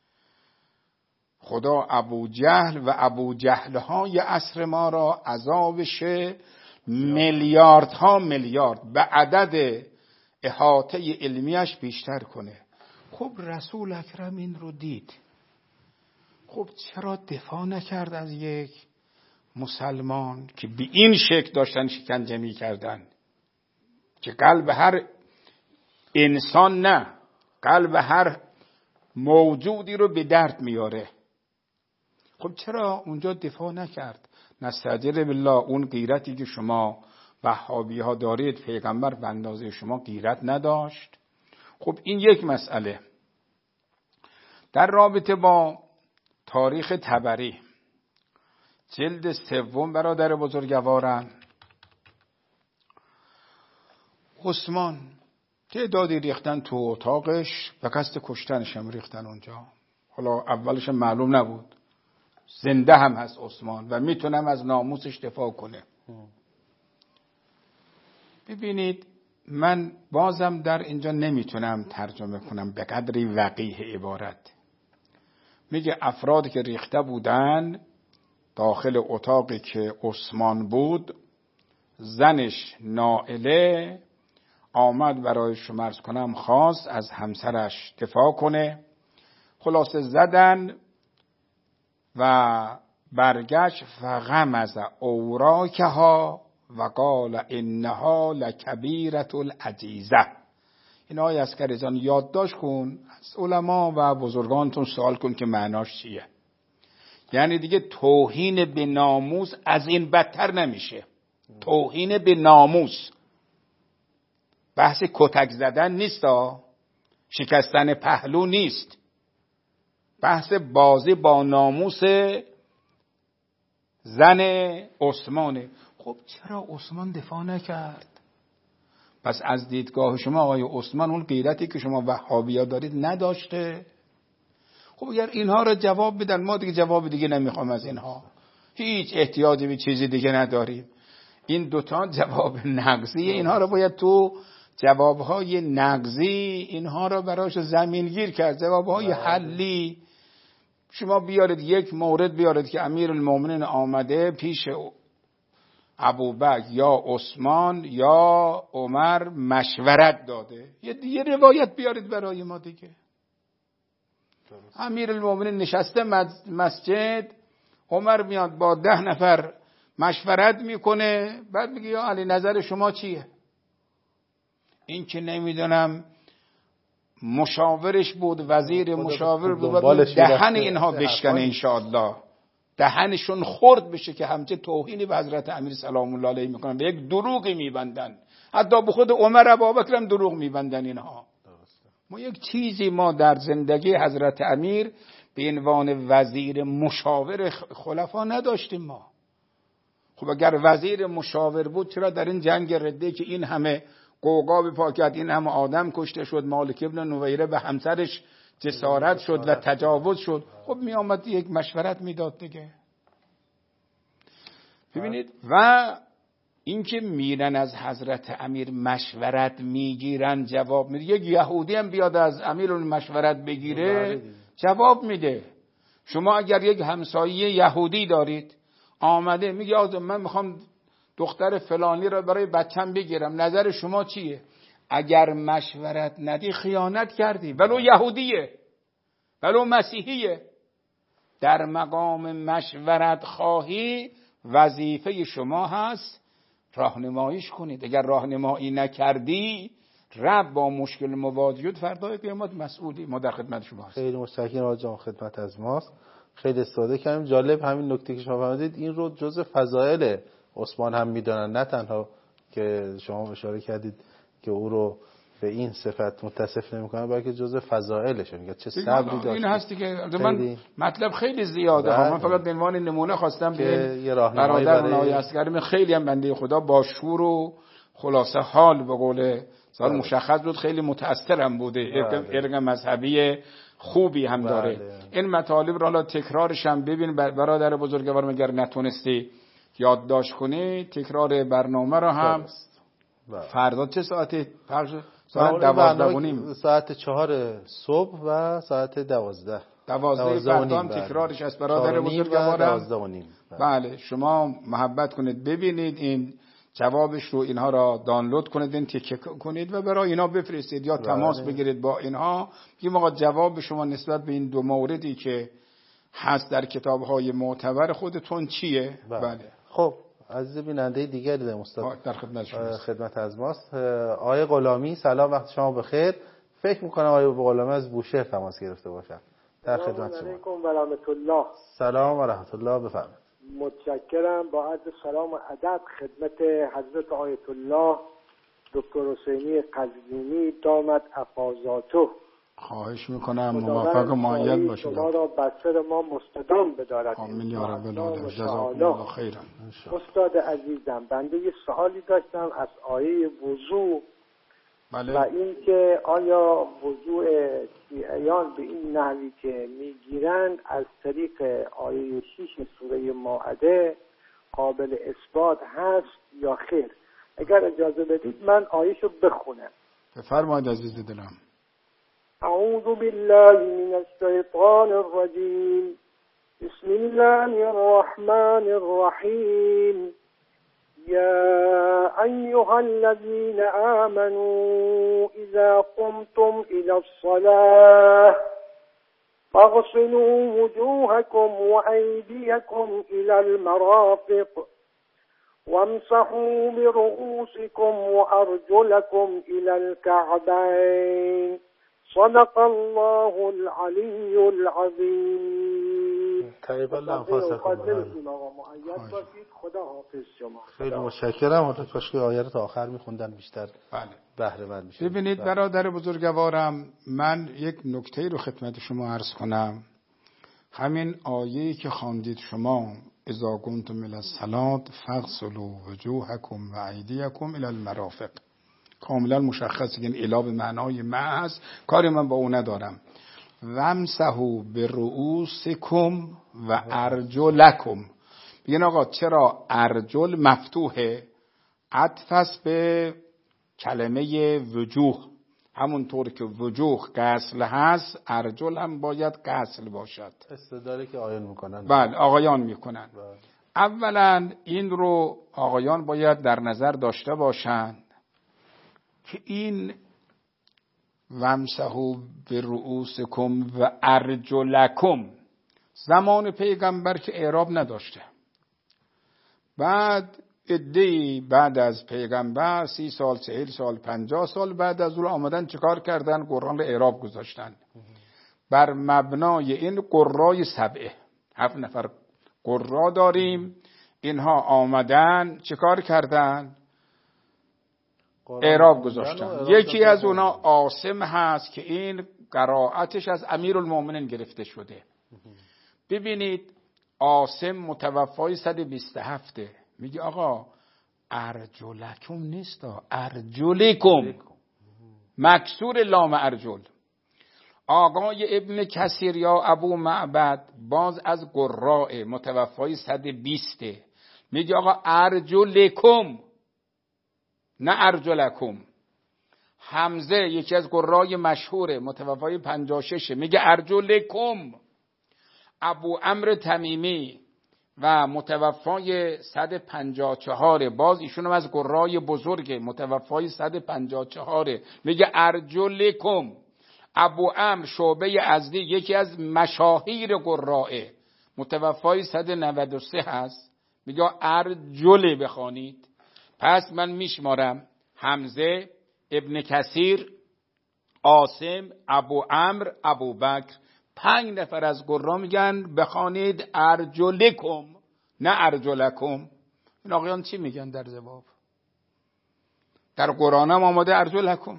خدا ابو جهل و ابو جهل های عصر ما را عذابش میلیاردها میلیارد به عدد احاطه علمیش بیشتر کنه. خب رسول اکرم این رو دید، خب چرا دفاع نکرد از یک مسلمان که به این شکل داشتن شکنجه می کردن، که قلب هر انسان نه، قلب هر موجودی رو به درد میاره. خب چرا اونجا دفاع نکرد؟ نستعجل بالله، اون غیرتی که شما وهابی ها دارید پیغمبر به اندازه شما غیرت نداشت. خب این یک مسئله. در رابطه با تاریخ طبری جلد سوم برادر بزرگوارم، عثمان تعدادی ریختن تو اتاقش و قصد کشتنش هم ریختن اونجا. حالا اولش معلوم نبود، زنده هم هست عثمان و میتونم از ناموسش دفاع کنه. ببینید من بازم در اینجا نمیتونم ترجمه کنم به قدری وقیح عبارت. میگه افرادی که ریخته بودن داخل اتاقی که عثمان بود، زنش نائله آمد برای شما عرض کنم خواست از همسرش دفاع کنه، خلاصه زدن و برگشت فغمز اوراکها و قال انها لکبیرة العجیزه. این آیه عسکری جان یادداشت کن، از علما و بزرگانتون سوال کن که معناش چیه. یعنی دیگه توهین به ناموس از این بدتر نمیشه. توهین به ناموس بحث کتک زدن نیست، شکستن پهلو نیست، بحث بازی با ناموس زن عثمانه. خب چرا عثمان دفاع نکرد؟ پس از دیدگاه شما آقای عثمان اون غیرتی که شما وهابیا دارید نداشته؟ خب اگر اینها رو جواب بدن، ما دیگه جواب دیگه نمیخوام از اینها، هیچ احتیاجی به چیزی دیگه نداریم. این دوتا جواب نقضی، اینها رو باید تو جوابهای نقضی اینها رو براش زمینگیر کرد. جوابهای حلی شما بیارید، یک مورد بیارید که امیرالمومنین آمده پیش ابوبکر یا عثمان یا عمر مشورت داده، یه دیگه روایت بیارید برای ما دیگه. امیرالمومنین نشسته مسجد، عمر میاد با ده نفر مشورت میکنه، بعد میگه یا علی نظر شما چیه؟ این که نمیدونم مشاورش بود، وزیر مشاور بود، دهن اینها بشکنه انشاءالله، دهنشون خرد بشه که همچه توهینی به حضرت امیر سلام الله علیه میکنن، به یک دروغی میبندن، حتی به خود عمر ابوبکر هم دروغ میبندن اینها. ما یک چیزی ما در زندگی حضرت امیر به عنوان وزیر مشاور خلفا نداشتیم ما. خب اگر وزیر مشاور بود چرا در این جنگ رده که این همه قوقا به پا کرد، این همه آدم کشته شد، مالک ابن نویره به همسرش جسارت شد و تجاوز شد، خب می آمد یک مشورت میداد دیگه. ببینید، و اینکه میرن از حضرت امیر مشورت میگیرن جواب میده. یک یهودی هم بیاد از امیر اون مشورت بگیره جواب میده. شما اگر یک همسایه یهودی دارید آمده میگه آقا من میخوام دختر فلانی را برای بچم بگیرم، نظر شما چیه؟ اگر مشورت ندی خیانت کردی، ولو یهودیه ولو مسیحیه. در مقام مشورت خواهی وظیفه شما هست راهنماییش کنید. اگر راهنمایی نکردی رب با مشکل مواجهید، فردای قیامت مسئولی. ما در خدمت شما هستیم. خیلی متشکرم آقا جان، خدمت از ماست. خیلی استفاده کردیم. جالب همین نکته که شما فرمودید این رو جزء فضائل عثمان هم میدونن، نه تنها که شما اشاره کردید که او رو به این صفت متصف نمیکنه، بلکه جزء فضائلشه. میگه چه صبری داشت. این هستی که من مطلب خیلی زیاده ها، من فقط به عنوان نمونه خواستم به برادر نای عسکری خیلی هم بنده خدا با شور و خلاصه حال به قول سال مشخص بود، خیلی متأثرم بوده، ارق مذهبی خوبی هم داره. بله. این مطالب را تکرارش هم ببین برادر بزرگوارم، اگر نتونستی یادداشت کنی تکرار برنامه را هم بله. فردا چه ساعتی پخش؟ ساعت دوازده و نیم، ساعت چهار صبح و ساعت دوازده دوازده فردا هم تکرارش از برادر بزرگوارم. بله شما محبت کنید ببینید این جوابش رو، اینها را دانلود کنید، این تیکه کنید و برای اینا بفرستید یا تماس بگیرید با اینها. بگیم آقا جواب شما نسبت به این دو موردی که هست در کتاب‌های معتبر خودتون چیه؟ بله, بله. خب عزیز بیننده دیگری در مستاد در خدمت شما خدمت از ماست. آقای غلامی سلام، وقت شما بخیر. فکر می‌کنم آقای غلامی از بوشهر تماس گرفته باشن. در خدمت شما. سلام علیکم و رحمت الله. سلام و رحمت الله، بفرمایید. متشکرم. با عرض سلام و ادب خدمت حضرت آیت الله دکتر حسینی قزوینی دامت افاضاته. خواهش میکنم موفق و مؤید باشید. شما را بر سر ما مستدام بدارد. آمین یا رب العالمین. جزاکم الله خیرا. استاد عزیزم، بنده یه سوالی داشتم از آیه وضو. بله. و این که آیا وضوء شیعیان به این نحوی که میگیرند از طریق آیه شش سوره مائده قابل اثبات هست یا خیر؟ اگر اجازه بدید من آیه‌شو بخونم. بفرمایید عزیز دلم. اعوذ بالله من الشیطان الرجیم. بسم الله الرحمن الرحیم. يا أيها الذين آمنوا إذا قمتم إلى الصلاة فاغسلوا وجوهكم وأيديكم إلى المرافق وامسحوا برؤوسكم وأرجلكم إلى الكعبين صدق الله العلی العظیم. طیب الله انفاسکم. خدا حافظ شما. خیلی متشکرم. حضرت کاشکی آیه رو تا آخر میخوندن بیشتر بله بهره مند میشه. ببینید بله. برادر بزرگوارم، من یک نکته رو خدمت شما عرض کنم. همین آیه‌ای که خواندید شما، اذا کنتم الی الصلاة فاغسلوا وجوهکم و ایدیکم الی المرافق، کاملا مشخصه که این الا به معنای مع هست، کاری من با اون ندارم. وامسحوا برؤوسکم و ارجلکم. بگین آقا چرا ارجل مفتوحه؟ عطف است به کلمه وجوه، همونطور که وجوه غسل هست ارجل هم باید غسل باشد. استدلالی که آیان میکنن. بله آقایان میکنن. بله. اولا این رو آقایان باید در نظر داشته باشند که این وامسحوا برؤوسکم و ارجلکم زمان پیغمبر که اعراب نداشته. بعد ادهی بعد از پیغمبر سی سال، چهل سال، پنجاه سال بعد از اون آمدن چیکار کردن؟ قرآن رو اعراب گذاشتن. بر مبنای این قرای سبعه، هفت نفر قرا داریم، اینها آمدن چیکار کردن؟ اعراب گذاشتن. یکی از اونا عاصم هست که این قرائتش از امیرالمومنین گرفته شده. ببینید عاصم متوفای صد و بیست و هفت، میگه آقا ارجلکم نیست، ارجلکم، مکسور لام ارجل. آقای ابن کثیر یا ابو معبد باز از قراء متوفای صد و بیست، میگه آقا ارجلکم نه ارجلکم. حمزه یکی از قرای مشهور متوفای پنجاه و شش میگه ارجلکم. ابو عمرو تمیمی و متوفای صد و پنجاه و چهار، باز ایشون هم از قرای بزرگ متوفای صد و پنجاه و چهار میگه ارجلکم. ابو عمرو شعبه ازدی یکی از مشاهیر قرائه متوفای صد و نود و سه هست، میگه ارجل بخوانید. پس من میشمارم حمزه، ابن کثیر، عاصم، ابو عمرو، ابو بکر، پنج نفر از قرا میگن بخوانید ارجلکم نه ارجلکم. این آقایان چی میگن در جواب؟ در قرآن هم آماده ارجلکم،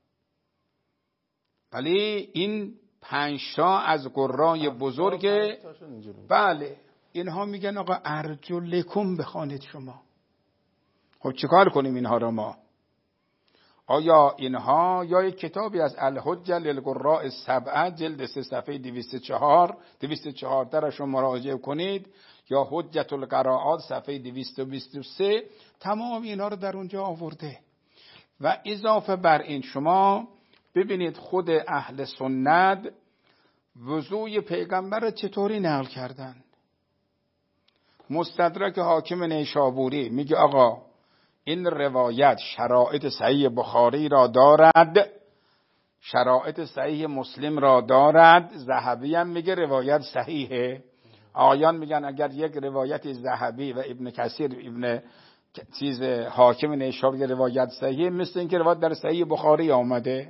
ولی این پنج تا از قرای بزرگ بله اینها میگن آقا ارجلکم بخوانید شما. خب چیکار کنیم اینها رو ما؟ آیا اینها یا یک کتابی از الحجه للقراء السبعه جلد سه صفحه دویست و چهار دویست و چهارده را شما مراجعه کنید، یا حجت القراءات صفحه دویست و بیست و سه، تمام اینا رو در اونجا آورده. و اضافه بر این شما ببینید خود اهل سنت وضوی پیغمبر را چطوری نقل کردن. مستدرک حاکم نیشابوری میگه آقا این روایت شرایط صحیح بخاری را دارد، شرایط صحیح مسلم را دارد. ذهبی هم میگه روایت صحیحه. آیان میگن اگر یک روایت ذهبی و ابن کثیر ابن چیز حاکم نیشابوری روایت صحیحه، مثل اینکه روایت در صحیح بخاری آمده.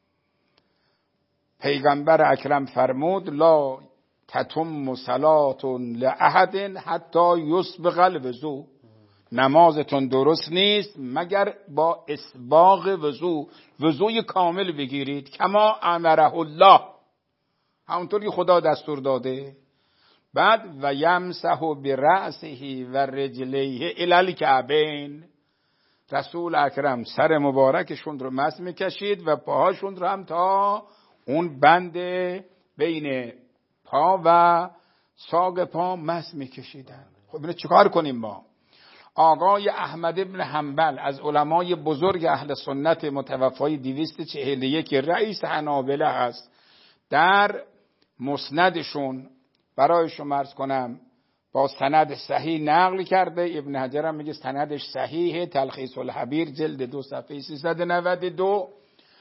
پیغمبر اکرم فرمود لا تتم صلات لاحد حتی یسبغ الوضو، نمازتون درست نیست مگر با اسباغ وضو، وضوی کامل بگیرید، کما امره الله، همونطور که خدا دستور داده. بعد و یمسح برأسه و رجلیه الی الکعبین، رسول اکرم سر مبارکشون رو مس میکشید و پاهاشون رو هم تا اون بند بین پا و ساق پا مس میکشیدن. خب اینو چیکار کنیم ما؟ آقای احمد ابن حنبل از علمای بزرگ اهل سنت متوفای دویست و چهل و یک رئیس حنابلة هست، در مسندشون برای شما عرض کنم با سند صحیح نقل کرده. ابن حجر هم میگه سندش صحیحه، تلخیص الحبیر جلد دو صفحه سیصد و نود و دو.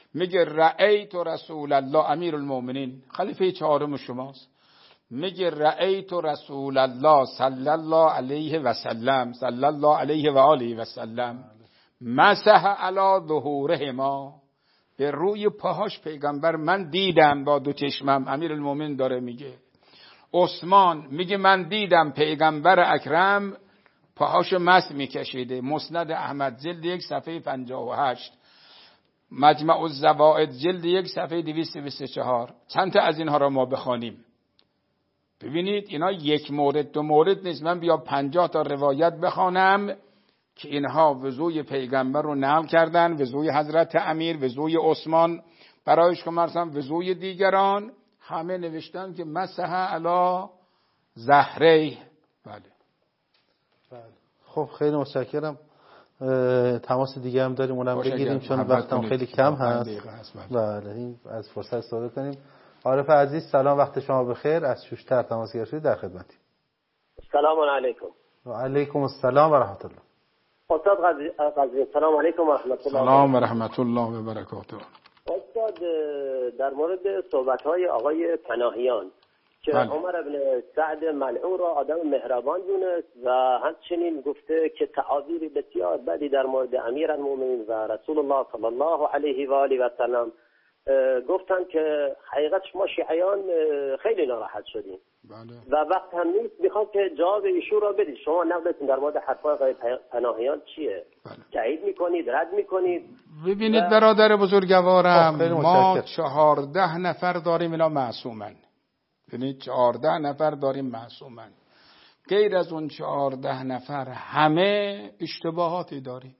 میگه رأیت رسول الله، امیر المؤمنین خلیفه چهارم شماست، میگه رأیت رسول الله صلی الله علیه و سلم صلی الله علیه و آله و سلم مسح علی ظهورهما، به روی پاهاش پیغمبر من دیدم با دو چشمم. امیر المؤمنین داره میگه. عثمان میگه من دیدم پیغمبر اکرم پاهاش مس میکشیده. مسند احمد جلد یک صفحه پنجاه و هشت، مجمع الزوائد جلد یک صفحه دویست و بیست و چهار. چند تا از اینها را ما بخوانیم. ببینید اینا یک مورد دو مورد نیست، من بیا پنجاه تا روایت بخوانم که اینها وضوی پیغمبر رو نقل کردن، وضوی حضرت امیر، وضوی عثمان، برای شما مثلا وضوی دیگران، همه نوشتن که مسح علی ظهره. بله بله. خب خیلی متشکرم. تماس دیگه هم داریم اونم بگیریم چون وقتم خیلی کم هست. بله این از فرصت استفاده کنیم. عارف عزیز سلام، وقت شما بخیر. از شوشتر تماس گرفتید، در خدمتی. سلام علیکم. و علیکم السلام و رحمت الله. استاد قاضی سلام علیکم و رحمت الله. سلام و رحمت الله و برکاته. استاد در مورد صحبت‌های آقای پناهیان که بله. عمر بن سعد ملعون را آدم مهربان دونست و همچنین گفته که تعابیر بسیار بدی در مورد امیرالمومنین و رسول الله صلی الله علیه و آله و سلم گفتن که حقیقت ما شیعیان خیلی ناراحت شدیم. بله. و وقت هم نیست میخوام که جواب ایشون را بدید. شما نقدتون در مورد حرفای آقای پناهیان چیه؟ بله. تایید میکنید، رد میکنید؟ ببینید و... برادر بزرگوارم ما چهارده نفر داریم اینا معصومن. ببینید چهارده نفر داریم معصومن. غیر از اون چهارده نفر همه اشتباهاتی داریم.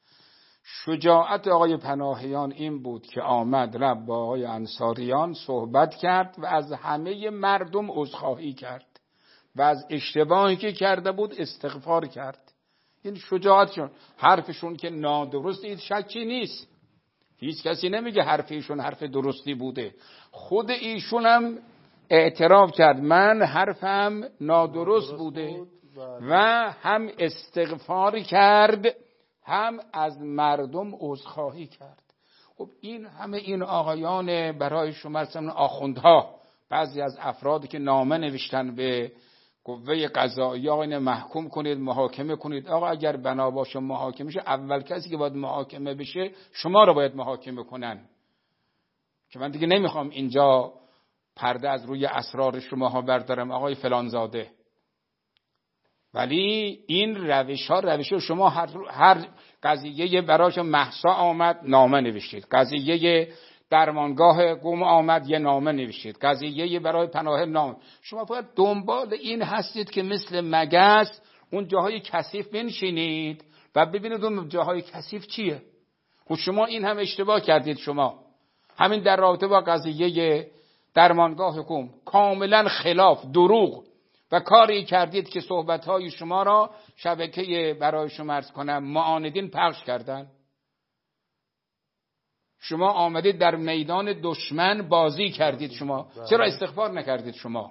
شجاعت آقای پناهیان این بود که آمد رب با آقای انصاریان صحبت کرد و از همه مردم عذرخواهی کرد و از اشتباهی که کرده بود استغفار کرد. این شجاعتشون. حرفشون که نادرستی شکی نیست، هیچ کسی نمیگه حرف ایشون حرف درستی بوده. خود ایشون هم اعتراف کرد من حرفم نادرست بوده و هم استغفار کرد هم از مردم عذرخواهی کرد. خب این همه این آقایان برای شما مثلا آخوندها، بعضی از افرادی که نامه نوشتن به قوه قضاییه آقا اینو محکوم کنید، محاکمه کنید. آقا اگر بنا باشه محاکمه شه، اول کسی که باید محاکمه بشه شما رو باید محاکمه کنن. که من دیگه نمیخوام اینجا پرده از روی اسرار شماها بردارم آقای فلانزاده، ولی این روش ها روش ها شما هر, هر قضیه براش مهسا آمد نامه نوشتید، قضیه درمانگاه قم آمد یه نامه نوشتید، قضیه برای پناه نامه. شما باید دنبال این هستید که مثل مگس اون جاهای کثیف بنشینید و ببینید اون جاهای کثیف چیه. خب شما این هم اشتباه کردید. شما همین در رابطه با قضیه درمانگاه قم کاملا خلاف دروغ و کاری کردید که صحبت‌های شما را شبکه برای شما عرض کنم معاندین پخش کردن. شما آمدید در میدان دشمن بازی کردید. شما چرا استغفار نکردید؟ شما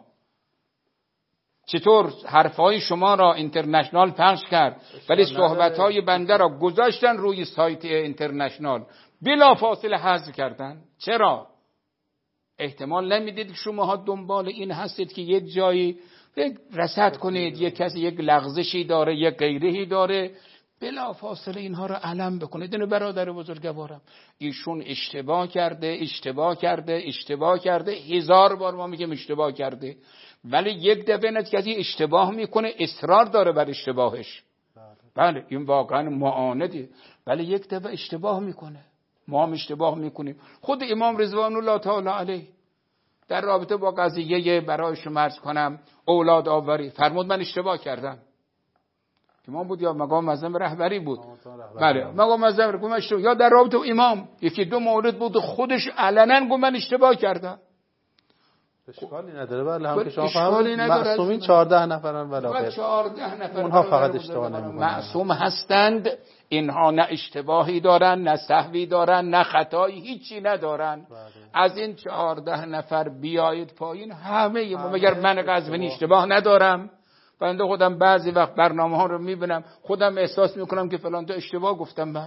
چطور حرفهای شما را اینترنشنال پخش کرد ولی صحبت‌های بنده را گذاشتن روی سایت اینترنشنال بلا فاصله حذف کردن؟ چرا؟ احتمال نمیدید که شماها دنبال این هستید که یک جایی رصد کنید، یک کسی یک لغزشی داره، یک غیرهی داره، بلا فاصله اینها رو علم بکنید. اینو برادر بزرگوارم ایشون اشتباه کرده، اشتباه کرده، اشتباه کرده، هزار بار ما میگیم اشتباه کرده، ولی یک دفعه نه کسی اشتباه میکنه اصرار داره بر اشتباهش. بله این واقعا معانده، ولی یک دفعه اشتباه میکنه. ما هم اشتباه میکنیم. خود امام رضوان الله تعالی علیه در رابطه با قضیه برای شما عرض کنم اولاد آوری فرمود من اشتباه کردم. امام بود یا مقام معظم رهبری بود؟ بله مقام معظم رهبری. اشتباه یا در رابطه امام یکی دو مورد بود خودش علنا گفت من اشتباه کردم. اشکالی نداره. بله هم که شما فهمید معصومین چهارده نفرن ولی چهارده نفر اونها فقط اشتباه نمی‌کنن. معصوم هستند. اینها نه اشتباهی دارن، نه سهوی دارن، نه خطایی، هیچی ندارن. بله. از این چهارده نفر بیایید پایین همه ما. مگر من قزوینی اشتباه ندارم؟ بنده خودم بعضی وقت برنامه ها رو میبینم خودم احساس میکنم که فلان تا اشتباه گفتم. من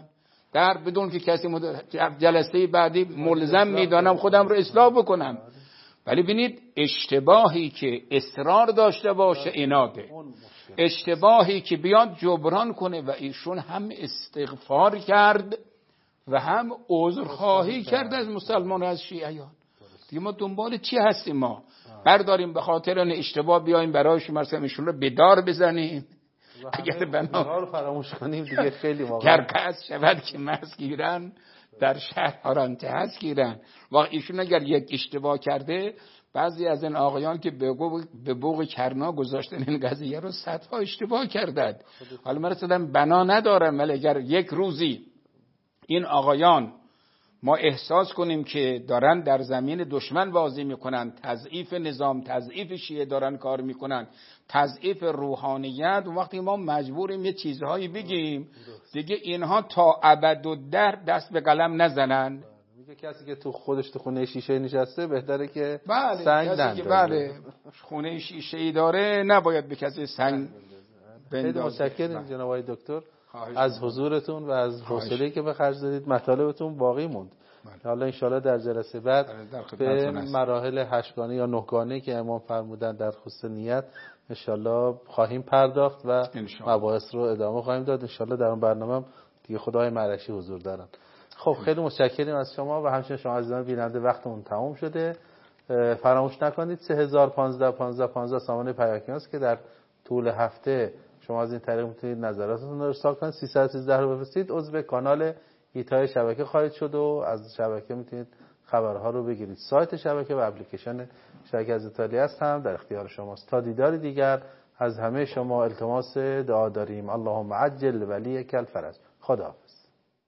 در بدون که کسی مد... جلسه بعدی ملزم میدانم خودم رو اصلاح بکنم. ولی ببینید اشتباهی که اصرار داشته باشه ایناده، اشتباهی که بیاد جبران کنه و ایشون هم استغفار کرد و هم عذرخواهی کرد از مسلمان و از شیعیان. دیگه ما دنبال چی هستیم؟ ما برداریم به خاطر ان اشتباه بیایم برایش مثلا ایشون رو بدار بزنیم؟ اگر بنا رو فراموش کنیم دیگه خیلی واقعا گر قصد شود که مس گیرن در شهر آرانته هست گیرن. واقعا ایشون اگر یک اشتباه کرده، بعضی از این آقایان که به بوق کرنا گذاشتن این قضیه رو صدها اشتباه کردند. حالا من رسیدم بنا ندارم، ولی اگر یک روزی این آقایان ما احساس کنیم که دارن در زمین دشمن بازی میکنن، تضعیف نظام، تضعیف شیعه دارن کار میکنن، تضعیف روحانیت، و وقتی ما مجبوریم یه چیزهایی بگیم دیگه اینها تا ابد و در دست به قلم نزنن. میگه کسی که تو خودش تو خونه شیشه نشسته بهتره که بله، سنگ کسی که بله خونه شیشه ای داره نباید به کسی سنگ بندازه. خیلی متشکرم جناب آقای دکتر از حضورتون و از حوصله‌ای که به خرج دادید. مطالبتون باقی موند. حالا انشالله در جلسه بعد به مراحل هشتگانه یا نهگانه که امام فرمودن در خصوص نیت انشالله خواهیم پرداخت و مباحث رو ادامه خواهیم داد. انشالله در اون برنامه دیگه خدای مرشی حضور دارن. خب خیلی متشکریم از شما و همچنین شما عزیزان بیننده. وقتمون تموم شده. فراموش نکنید سه هزار و پانزده پانزده پانزده سامانه پیاپی است که در طول هفته شما از این طریق میتونید نظراتتون رو ارسال کنید. سیصد و سیزده رو بفرستید، عضو کانال ایتای شبکه خواهید شد و از شبکه میتونید خبرها رو بگیرید. سایت شبکه و اپلیکیشن شبکه از ایتالیا است هم در اختیار شماست. تا دیدار دیگر از همه شما التماس دعا داریم. اللهم عجل ولیک الفرج. خداحافظ.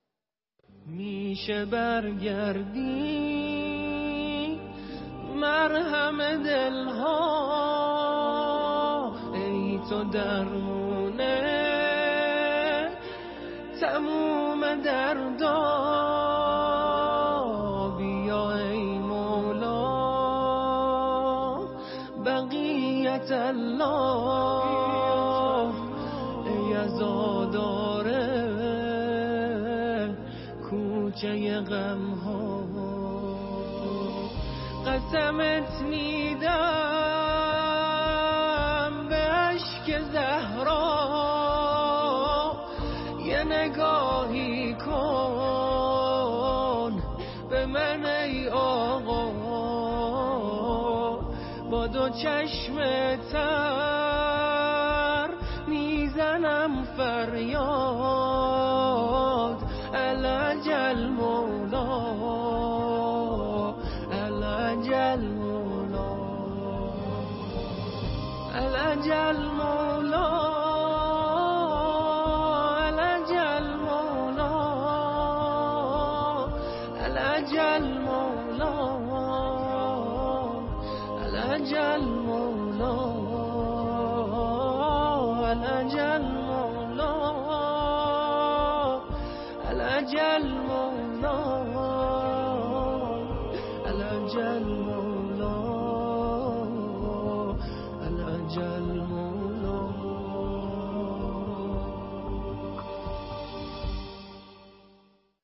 میشه برگردی مرهم دلها، ای تو درمونه تموم دردا، بیا ای مولا بقیت الله، ای عزاداره کوچه غم ها، قسمت میدم به اشک زهرا، یه نگاهی کن به من ای آقا، با دو چشم تر میزنم فریاد، العجل مولا العجل مولا العجل مولا العجل مولا العجل مولا العجل مولا العجل مولا العجل مولا العجل مولا العجل